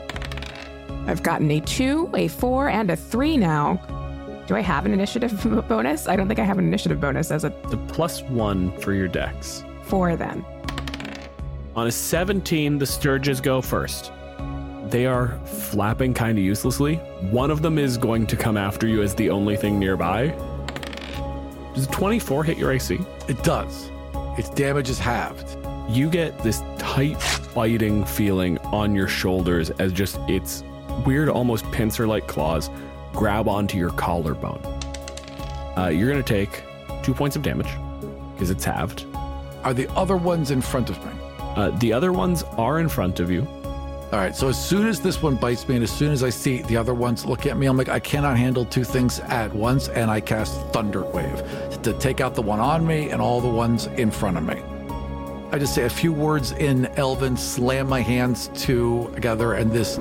I've gotten a 2, a 4, and a 3 now. Do I have an initiative bonus? I don't think I have an initiative bonus as a The +1 for your dex. 4 then. On a 17, the sturges go first. They are flapping kind of uselessly. One of them is going to come after you as the only thing nearby. Does 24 hit your AC? It does. Its damage is halved. You get this tight biting feeling on your shoulders as just its weird, almost pincer-like claws grab onto your collarbone. You're going to take 2 points of damage because it's halved. Are the other ones in front of me? The other ones are in front of you. All right, so as soon as this one bites me and as soon as I see the other ones look at me, I'm like, I cannot handle two things at once, and I cast Thunder Wave to take out the one on me and all the ones in front of me. I just say a few words in Elven, slam my hands together, and this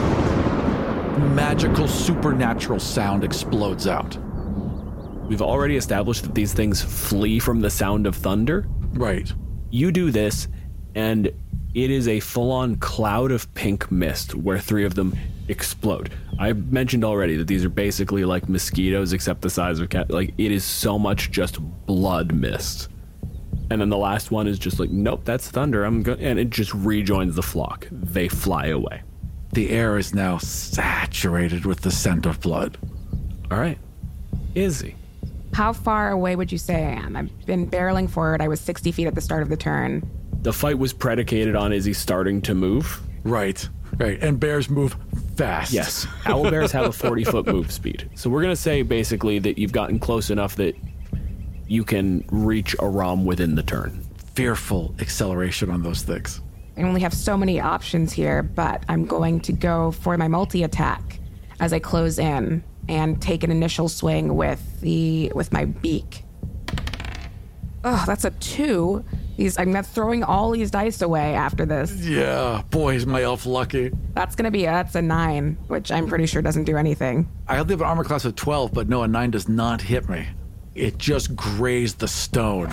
magical, supernatural sound explodes out. We've already established that these things flee from the sound of thunder. Right. You do this, and it is a full-on cloud of pink mist where 3 of them explode. I mentioned already that these are basically like mosquitoes except the size of cat. Like, it is so much just blood mist. And then the last one is just like, nope, that's thunder. And it just rejoins the flock. They fly away. The air is now saturated with the scent of blood. All right. Izzy. How far away would you say I am? I've been barreling forward. I was 60 feet at the start of the turn. The fight was predicated on Izzy starting to move. Right. And bears move fast. Yes. Owlbears have a 40-foot move speed. So we're going to say basically that you've gotten close enough that you can reach Aram within the turn. Fearful acceleration on those things. I only have so many options here, but I'm going to go for my multi-attack as I close in and take an initial swing with my beak. Oh, that's a 2. I'm throwing all these dice away after this. Yeah, boy, is my elf lucky. That's a 9, which I'm pretty sure doesn't do anything. I only have an armor class of 12, but no, a 9 does not hit me. It just grazed the stone.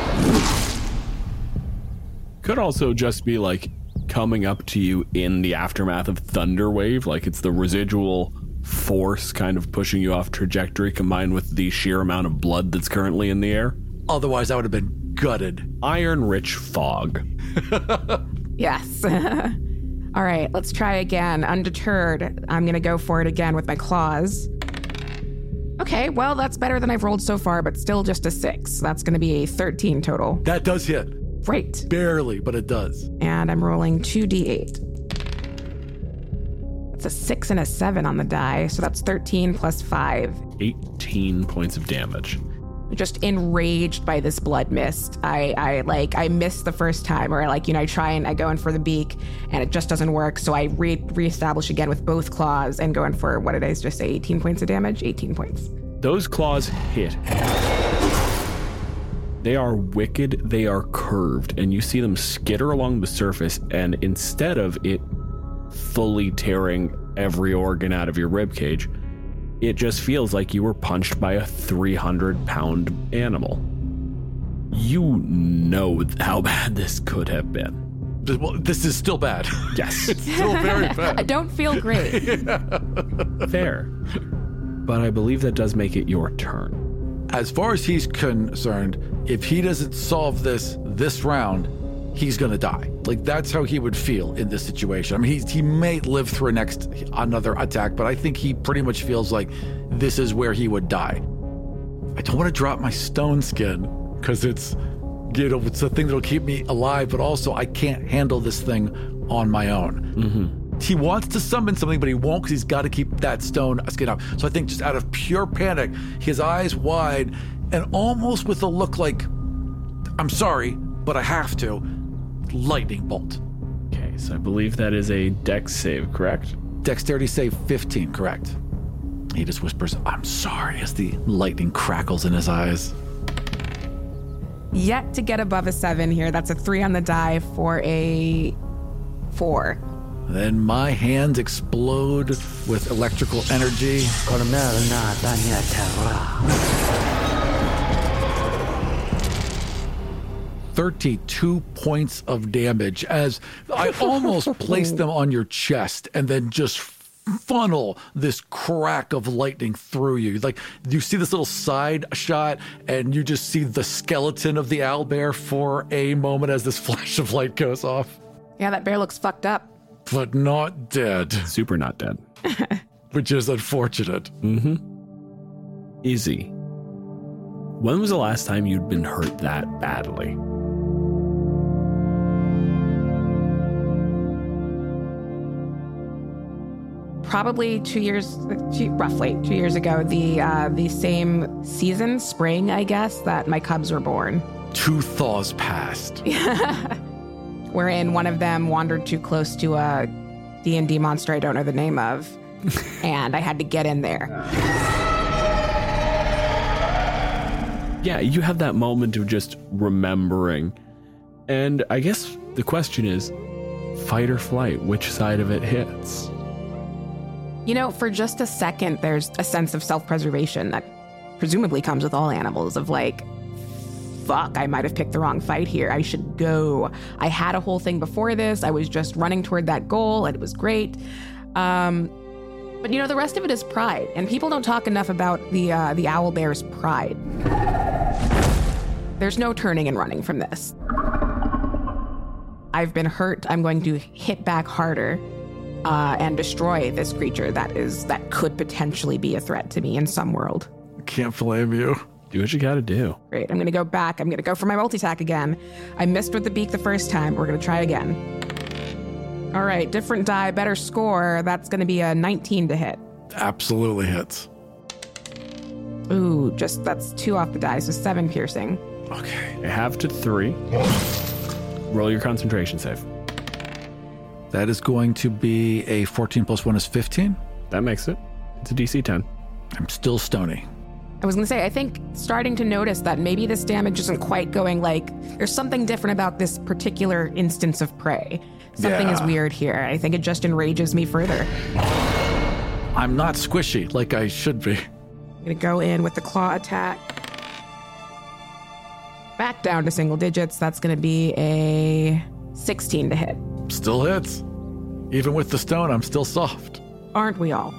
Could also just be like coming up to you in the aftermath of Thunderwave, like it's the residual force kind of pushing you off trajectory combined with the sheer amount of blood that's currently in the air. Otherwise, I would have been gutted. Iron-rich fog. Yes. All right, let's try again. Undeterred, I'm going to go for it again with my claws. Okay, well, that's better than I've rolled so far, but still just a 6. That's going to be a 13 total. That does hit. Great. Barely, but it does. And I'm rolling 2d8. It's a 6 and a 7 on the die, so that's 13 plus 5. 18 points of damage. Just enraged by this blood mist. I missed the first time, or I try and I go in for the beak and it just doesn't work. So I reestablish again with both claws and go in for, what did I just say, 18 points of damage? 18 points. Those claws hit. They are wicked, they are curved, and you see them skitter along the surface, and instead of it fully tearing every organ out of your ribcage, it just feels like you were punched by a 300-pound animal. You know how bad this could have been. Well, this is still bad. Yes. It's still very bad. I don't feel great. Fair. But I believe that does make it your turn. As far as he's concerned, if he doesn't solve this round, he's going to die. Like, that's how he would feel in this situation. I mean, he may live through another attack, but I think he pretty much feels like this is where he would die. I don't want to drop my stone skin because it's the thing that'll keep me alive, but also I can't handle this thing on my own. Mm-hmm. He wants to summon something, but he won't because he's got to keep that stone skin out. So I think just out of pure panic, his eyes wide and almost with a look like, I'm sorry, but I have to. Lightning bolt. Okay, so I believe that is a dex save, correct? Dexterity save 15, correct. He just whispers, I'm sorry, as the lightning crackles in his eyes. Yet to get above a 7 here. That's a 3 on the die for a 4. Then my hands explode with electrical energy. 32 points of damage as I almost place them on your chest and then just funnel this crack of lightning through you. Like, you see this little side shot and you just see the skeleton of the owlbear for a moment as this flash of light goes off. Yeah, that bear looks fucked up. But not dead. Super not dead. Which is unfortunate. Mm-hmm. Izzy, when was the last time you'd been hurt that badly? Probably roughly 2 years ago, the same season, spring, I guess, that my cubs were born. 2 thaws passed. Wherein one of them wandered too close to a D&D monster I don't know the name of, and I had to get in there. Yeah, you have that moment of just remembering. And I guess the question is, fight or flight, which side of it hits? You know, for just a second, there's a sense of self-preservation that presumably comes with all animals of like, fuck, I might have picked the wrong fight here. I should go. I had a whole thing before this. I was just running toward that goal and it was great. But you know, the rest of it is pride. And people don't talk enough about the owlbear's pride. There's no turning and running from this. I've been hurt. I'm going to hit back harder. And destroy this creature that could potentially be a threat to me in some world. Can't blame you. Do what you gotta do. Great. I'm going to go back. I'm going to go for my multi-attack again. I missed with the beak the first time. We're going to try again. All right, different die, better score. That's going to be a 19 to hit. Absolutely hits. Ooh, that's 2 off the die, so 7 piercing. Okay. I have to 3. Roll your concentration save. That is going to be a 14 plus 1 is 15. That makes it. It's a DC 10. I'm still stony. I was going to say, I think starting to notice that maybe this damage isn't quite going there's something different about this particular instance of prey. Something is weird here. I think it just enrages me further. I'm not squishy like I should be. I'm going to go in with the claw attack. Back down to single digits. That's going to be a 16 to hit. Still hits. Even with the stone, I'm still soft. Aren't we all?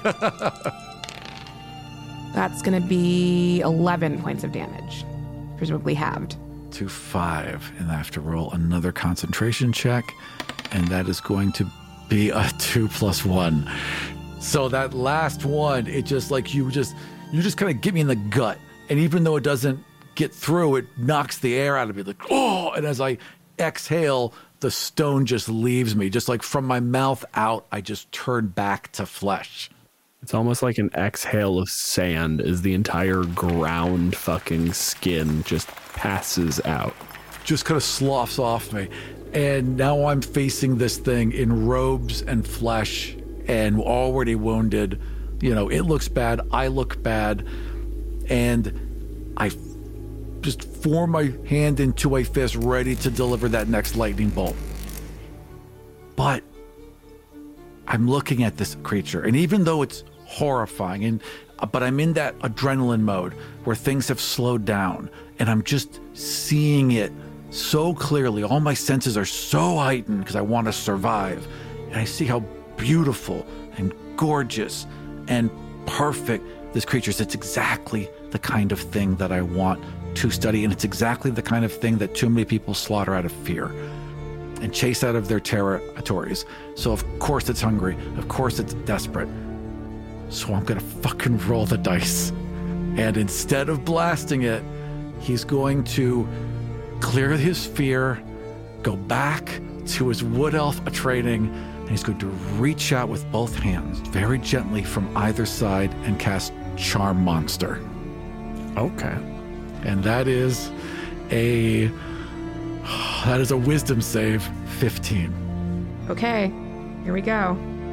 That's going to be 11 points of damage, presumably halved. To 5, and I have to roll another concentration check, and that is going to be a 2 plus 1. So that last one, it just you just kind of get me in the gut, and even though it doesn't get through, it knocks the air out of me, and as I exhale, the stone just leaves me, just from my mouth out, I just turn back to flesh. It's almost like an exhale of sand as the entire ground fucking skin just passes out. Just kind of sloughs off me. And now I'm facing this thing in robes and flesh and already wounded. It looks bad. I look bad. And I just form my hand into a fist ready to deliver that next lightning bolt. But I'm looking at this creature, and even though it's horrifying, but I'm in that adrenaline mode where things have slowed down, and I'm just seeing it so clearly. All my senses are so heightened because I want to survive, and I see how beautiful and gorgeous and perfect this creature is. It's exactly the kind of thing that I want to study, and it's exactly the kind of thing that too many people slaughter out of fear and chase out of their territories. So of course it's hungry, of course it's desperate. So I'm gonna fucking roll the dice, and instead of blasting it, he's going to clear his fear, go back to his wood elf training, and he's going to reach out with both hands very gently from either side and cast Charm Monster. Okay. And that is a wisdom save, 15. Okay, here we go.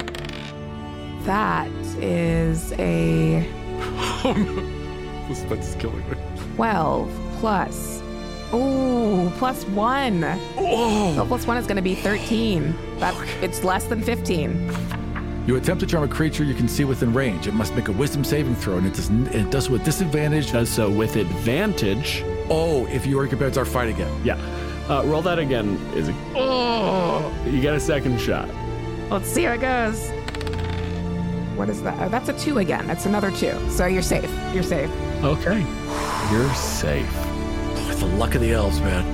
That is a Oh no, suspense is killing me. 12 plus. Ooh, plus 1. Oh! So plus 1 is going to be 13. It's less than 15. You attempt to charm a creature you can see within range. It must make a wisdom saving throw, and it does so with disadvantage. Does so with advantage. Oh, if you are compared to our fight again. Yeah. Roll that again, Izzy. Oh! You get a second shot. Let's see how it goes. What is that? Oh, that's a 2 again. That's another 2. So you're safe. You're safe. Okay. You're safe. Oh, it's the luck of the elves, man.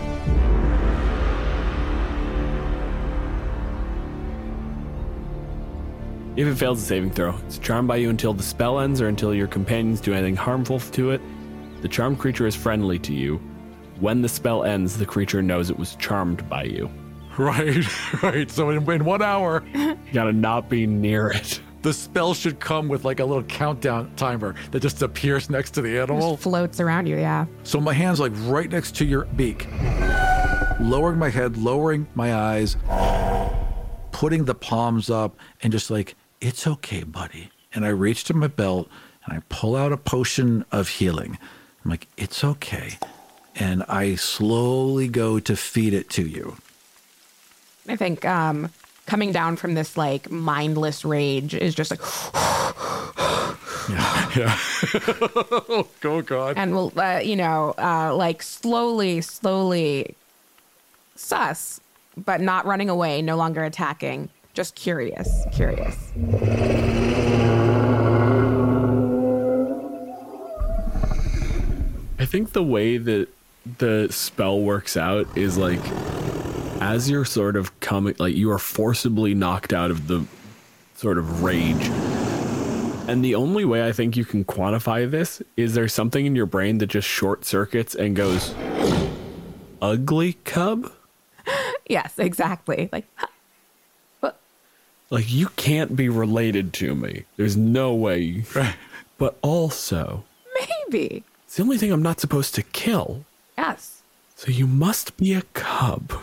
If it fails a saving throw, it's charmed by you until the spell ends or until your companions do anything harmful to it. The charmed creature is friendly to you. When the spell ends, the creature knows it was charmed by you. Right. So in 1 hour, You gotta not be near it. the spell should come with like a little countdown timer that just appears next to the animal. Just floats around you, yeah. So my hand's like right next to your beak. Lowering my head, lowering my eyes, putting the palms up, and just like, it's okay, buddy. And I reach to my belt and I pull out a potion of healing. I'm like, it's okay. And I slowly go to feed it to you. I think coming down from this like mindless rage is just like, Yeah. Oh, God. and we'll, like slowly, sus, but not running away, no longer attacking, just curious. I think the way that the spell works out is like, as you're sort of coming, like you are forcibly knocked out of the sort of rage. And the only way I think you can quantify this is there's something in your brain that just short circuits and goes, ugly cub? Yes, exactly. Like, Like, you can't be related to me. There's no way. Right. But also, Maybe. it's the only thing I'm not supposed to kill. Yes. So you must be a cub.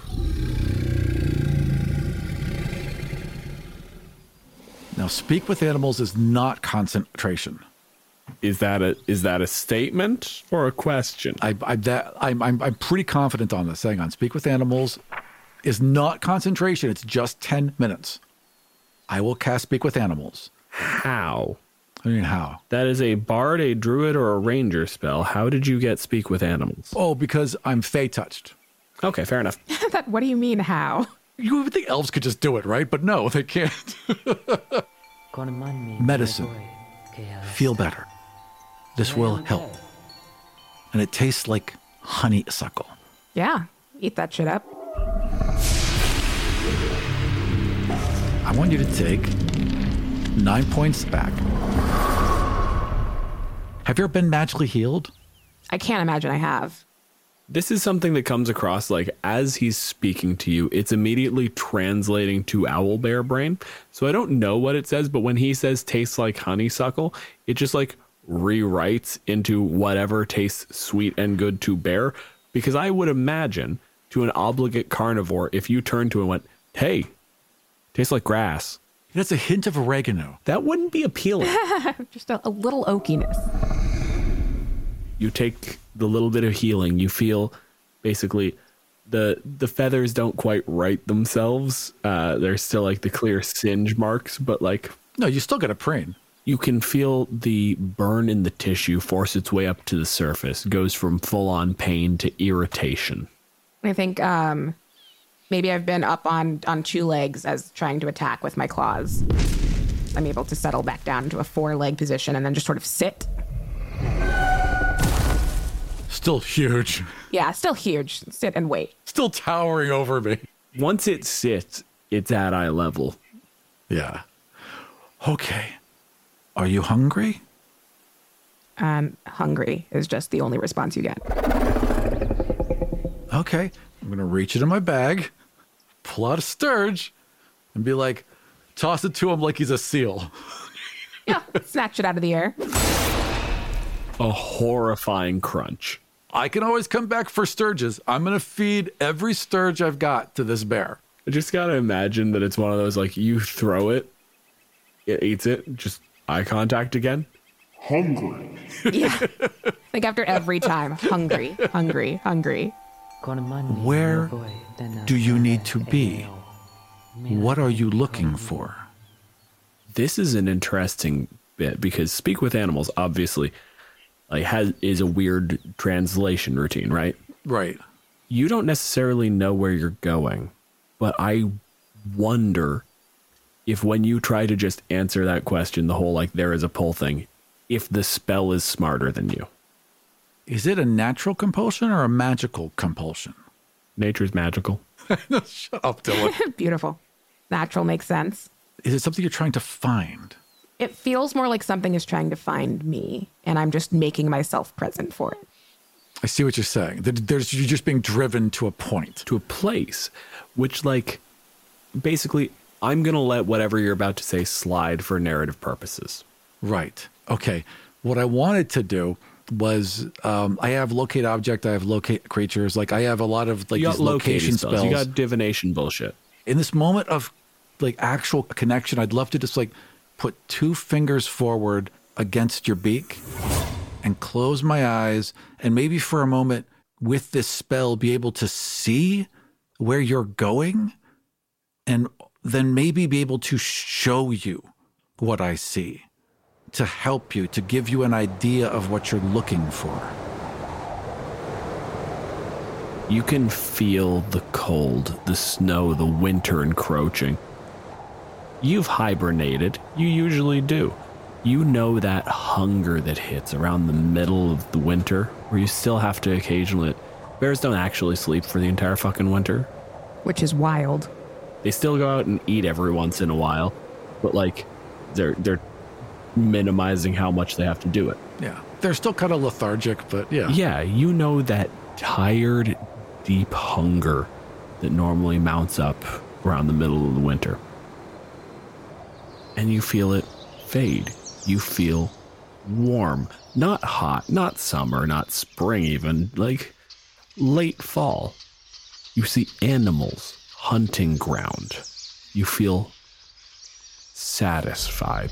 Now, speak with animals is not concentration. Is that a statement or a question? I'm pretty confident on this. Hang on. Speak with animals is not concentration. It's just 10 minutes. I will cast speak with animals. How? I mean, how? That is a bard, a druid, or a ranger spell. How did you get speak with animals? Oh, because I'm fey touched. Okay, fair enough. What do you mean, how? You would think elves could just do it, right? But no, they can't. Medicine. Feel better. This will help. And it tastes like honeysuckle. Yeah. Eat that shit up. I want you to take 9 points back. Have you ever been magically healed? I can't imagine I have. This is something that comes across like as he's speaking to you, it's immediately translating to owlbear brain. So I don't know what it says, but when he says tastes like honeysuckle, it just like rewrites into whatever tastes sweet and good to bear. Because I would imagine to an obligate carnivore, if you turned to it and went, hey, tastes like grass, It has a hint of oregano. that wouldn't be appealing. Just a little oakiness. You take the little bit of healing, you feel basically the feathers don't quite right themselves. There's still like the clear singe marks, but like No, you still got a preen. you can feel the burn in the tissue force its way up to the surface, goes from full on pain to irritation. I think maybe I've been up on 2 legs as trying to attack with my claws. I'm able to settle back down into a 4-leg position and then just sort of sit. Still huge. Yeah, still huge. Sit and wait. Still towering over me. Once it sits, it's at eye level. Yeah. Okay. Are you hungry? Hungry is just the only response you get. Okay. I'm going to reach into my bag, pull out a sturge, and be like, toss it to him like he's a seal. Yeah, snatch it out of the air. A horrifying crunch. I can always come back for sturges. I'm going to feed every sturge I've got to this bear. I just gotta imagine that it's one of those like you throw it, it eats it, just eye contact again. Yeah. Like after every time. Hungry, hungry, hungry. Where do you need to be? What are you looking for? This is an interesting bit because speak with animals obviously like is a weird translation routine, right? Right. You don't necessarily know where you're going, but I wonder if when you try to just answer that question, the whole like there is a pull thing, if the spell is smarter than you. Is it a natural compulsion or a magical compulsion? Nature's magical. Shut up, Dylan. Beautiful. Natural makes sense. Is it something you're trying to find? It feels more like something is trying to find me, and I'm just making myself present for it. I see what you're saying. You're just being driven to a point. To a place, which like basically I'm going to let whatever you're about to say slide for narrative purposes. Right. Okay. What I wanted to do was I have locate object, I have locate creatures. Like I have a lot of like You got these location locating spells. You got divination bullshit. In this moment of like actual connection, I'd love to just like put 2 fingers forward against your beak and close my eyes and maybe for a moment with this spell be able to see where you're going and then maybe be able to show you what I see, to help you, to give you an idea of what you're looking for. You can feel the cold, the snow, the winter encroaching. You've hibernated. You usually do. You know that hunger that hits around the middle of the winter where you still have to occasionally... Bears don't actually sleep for the entire fucking winter. Which is wild. They still go out and eat every once in a while, but like they're minimizing how much they have to do it. Yeah. They're still kind of lethargic, but yeah. Yeah, you know that tired, deep hunger that normally mounts up around the middle of the winter. and you feel it fade. You feel warm, not hot, not summer, not spring even, like late fall. You see animals, hunting ground. You feel satisfied.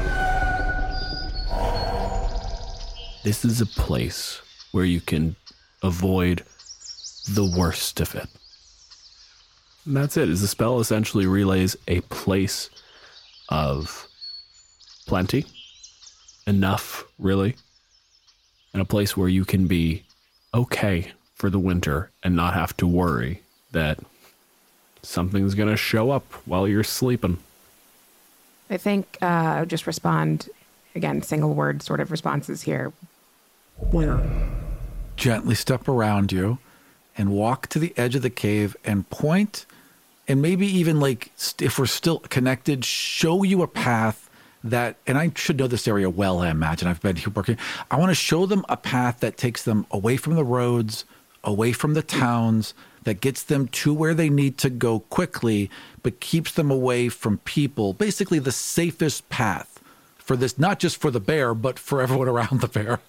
This is a place where you can avoid the worst of it. And that's it. The spell essentially relays a place of plenty, enough, really, and a place where you can be okay for the winter and not have to worry that something's going to show up while you're sleeping. I think I'll just respond, again, single word sort of responses here. Where? Gently step around you and walk to the edge of the cave and point, and maybe even like, if we're still connected, show you a path that, and I should know this area well, I imagine. I've been here working. I want to show them a path that takes them away from the roads, away from the towns, that gets them to where they need to go quickly, but keeps them away from people. Basically the safest path for this, not just for the bear, but for everyone around the bear.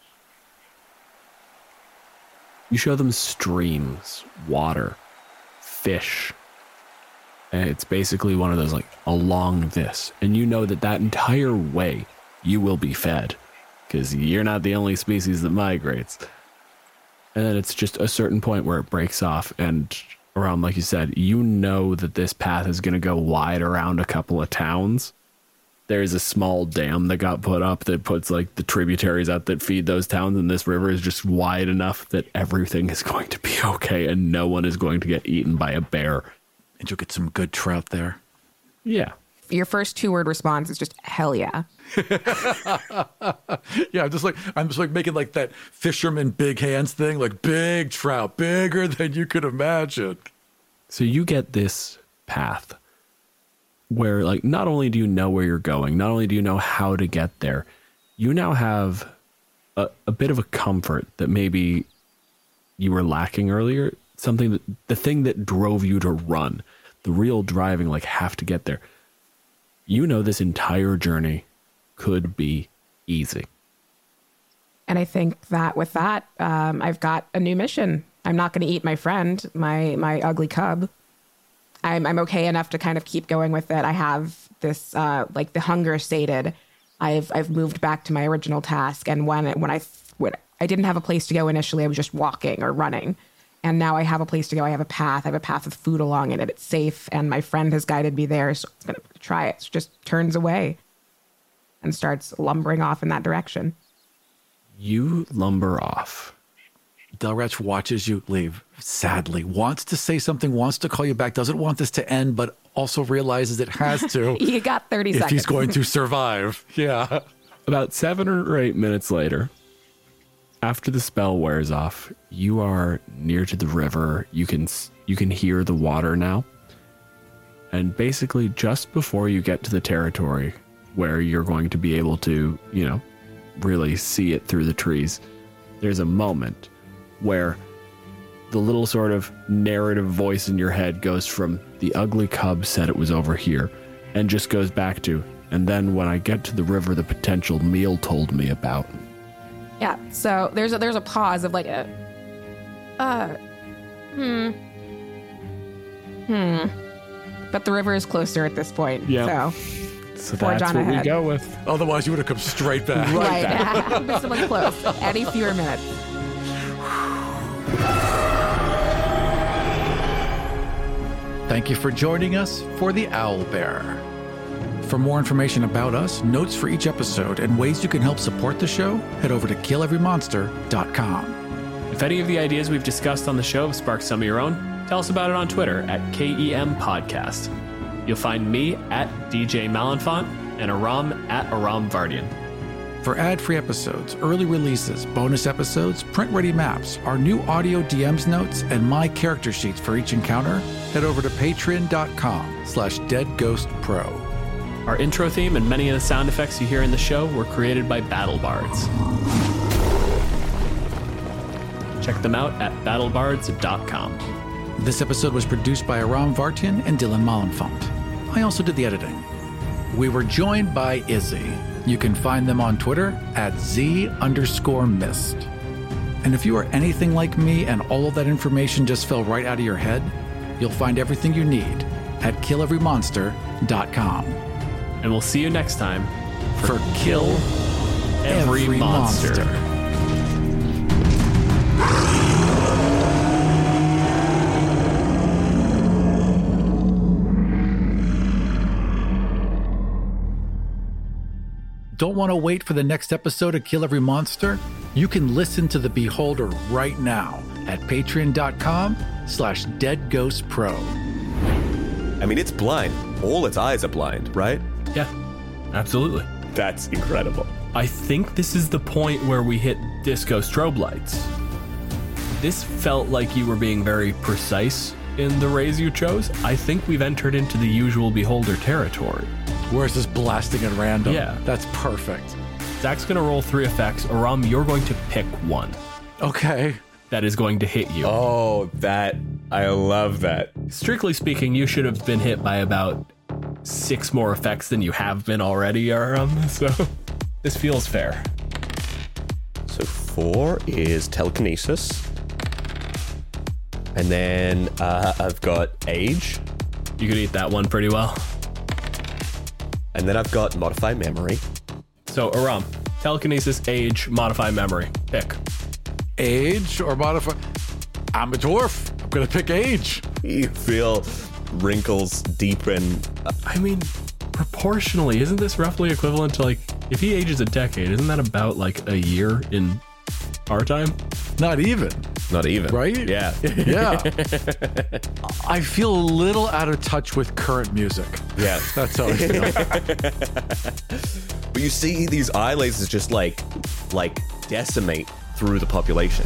You show them streams, water, fish. And it's basically one of those, like, along this. And you know that that entire way you will be fed, because you're not the only species that migrates. And then it's just a certain point where it breaks off, and around, like you said, you know that this path is going to go wide around a couple of towns. There's a small dam that got put up that puts, like, the tributaries out that feed those towns, and this river is just wide enough that everything is going to be okay and no one is going to get eaten by a bear. And you'll get some good trout there. Yeah. Your first 2-word response is just hell yeah. Yeah, I'm just like making like that fisherman big hands thing, like big trout, bigger than you could imagine. So you get this path where, like, not only do you know where you're going, not only do you know how to get there, you now have a bit of a comfort that maybe you were lacking earlier. Something that, the thing that drove you to run, the real driving, like, have to get there. You know this entire journey could be easy. And I think that with that, I've got a new mission. I'm not going to eat my friend, my ugly cub. I'm okay enough to kind of keep going with it. I have this, like, the hunger sated. I've moved back to my original task. And when I didn't have a place to go initially, I was just walking or running. And now I have a place to go. I have a path. I have a path with food along in it. It's safe. And my friend has guided me there. So I'm going to try it. So just turns away and starts lumbering off in that direction. You lumber off. Delretch watches you leave, sadly, wants to say something, wants to call you back, doesn't want this to end, but also realizes it has to. You got 30 seconds. If he's going to survive. Yeah. About 7 or 8 minutes later, after the spell wears off, you are near to the river. You can hear the water now. And basically just before you get to the territory where you're going to be able to, really see it through the trees, there's a moment where the little sort of narrative voice in your head goes from the ugly cub said it was over here and just goes back to, and then when I get to the river, the potential meal told me about. Yeah, so there's a pause of like a, But the river is closer at this point. Yeah. So that's what ahead. we go with. Otherwise, you would have come straight back. Right. This is close. Any fewer minutes. Thank you for joining us for The Owlbear. For more information about us, notes for each episode, and ways you can help support the show, head over to killeverymonster.com. If any of the ideas we've discussed on the show have sparked some of your own, tell us about it on Twitter at KEM Podcast. You'll find me at DJ Malenfant and Aram at Aram Vardian. For ad-free episodes, early releases, bonus episodes, print-ready maps, our new audio DMs notes, and my character sheets for each encounter, head over to patreon.com/deadghostpro. Our intro theme and many of the sound effects you hear in the show were created by BattleBards. Check them out at battlebards.com. This episode was produced by Aram Vartian and Dylan Malenfant. I also did the editing. We were joined by Izzy. You can find them on Twitter at @Z_mist. And if you are anything like me and all of that information just fell right out of your head, you'll find everything you need at killeverymonster.com. And we'll see you next time For Kill Every Monster. Don't want to wait for the next episode of Kill Every Monster? You can listen to The Beholder right now at patreon.com/deadghostpro. I mean, it's blind. All its eyes are blind, right? Yeah, absolutely. That's incredible. I think this is the point where we hit disco strobe lights. This felt like you were being very precise in the raise you chose. I think we've entered into the usual Beholder territory. Where's this blasting at random? Yeah. That's perfect. Zach's going to roll 3 effects. Aram, you're going to pick one Okay. that is going to hit you. Oh, I love that. Strictly speaking, you should have been hit by about 6 more effects than you have been already, Aram. So this feels fair. So 4 is telekinesis. And then I've got age. You could eat that one pretty well. And then I've got modify memory. So Aram, telekinesis, age, modify memory. Pick. Age or modify? I'm a dwarf. I'm going to pick age. You feel wrinkles deepen. I mean, proportionally, isn't this roughly equivalent to, like, if he ages a decade, isn't that about like a year in our time? Not even. Not even. Right? Yeah. Yeah. I feel a little out of touch with current music. Yeah. That's how I feel. But you see these eye lasers just like decimate through the population.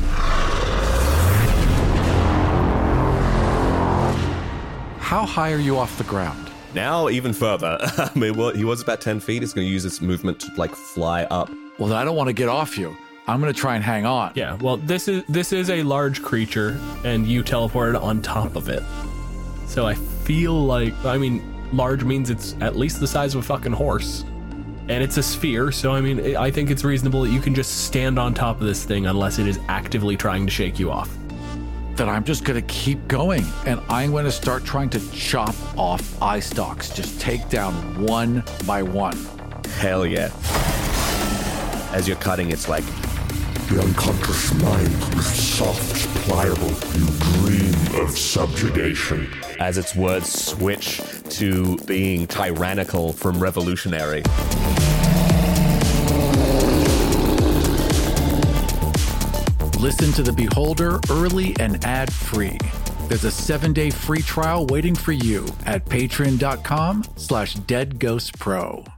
How high are you off the ground? Now even further. I mean, well, he was about 10 feet. He's going to use his movement to like fly up. Well, I don't want to get off you. I'm going to try and hang on. Yeah, well, this is a large creature, and you teleported on top of it. So I feel like, I mean, large means it's at least the size of a fucking horse. And it's a sphere, so I mean, I think it's reasonable that you can just stand on top of this thing unless it is actively trying to shake you off. Then I'm just going to keep going, and I'm going to start trying to chop off eye stalks. Just take down one by one. Hell yeah. As you're cutting, it's like, The unconscious mind is soft, pliable. You dream of subjugation. as its words switch to being tyrannical from revolutionary. Listen to The Beholder early and ad-free. There's a 7-day free trial waiting for you at patreon.com/deadghostpro.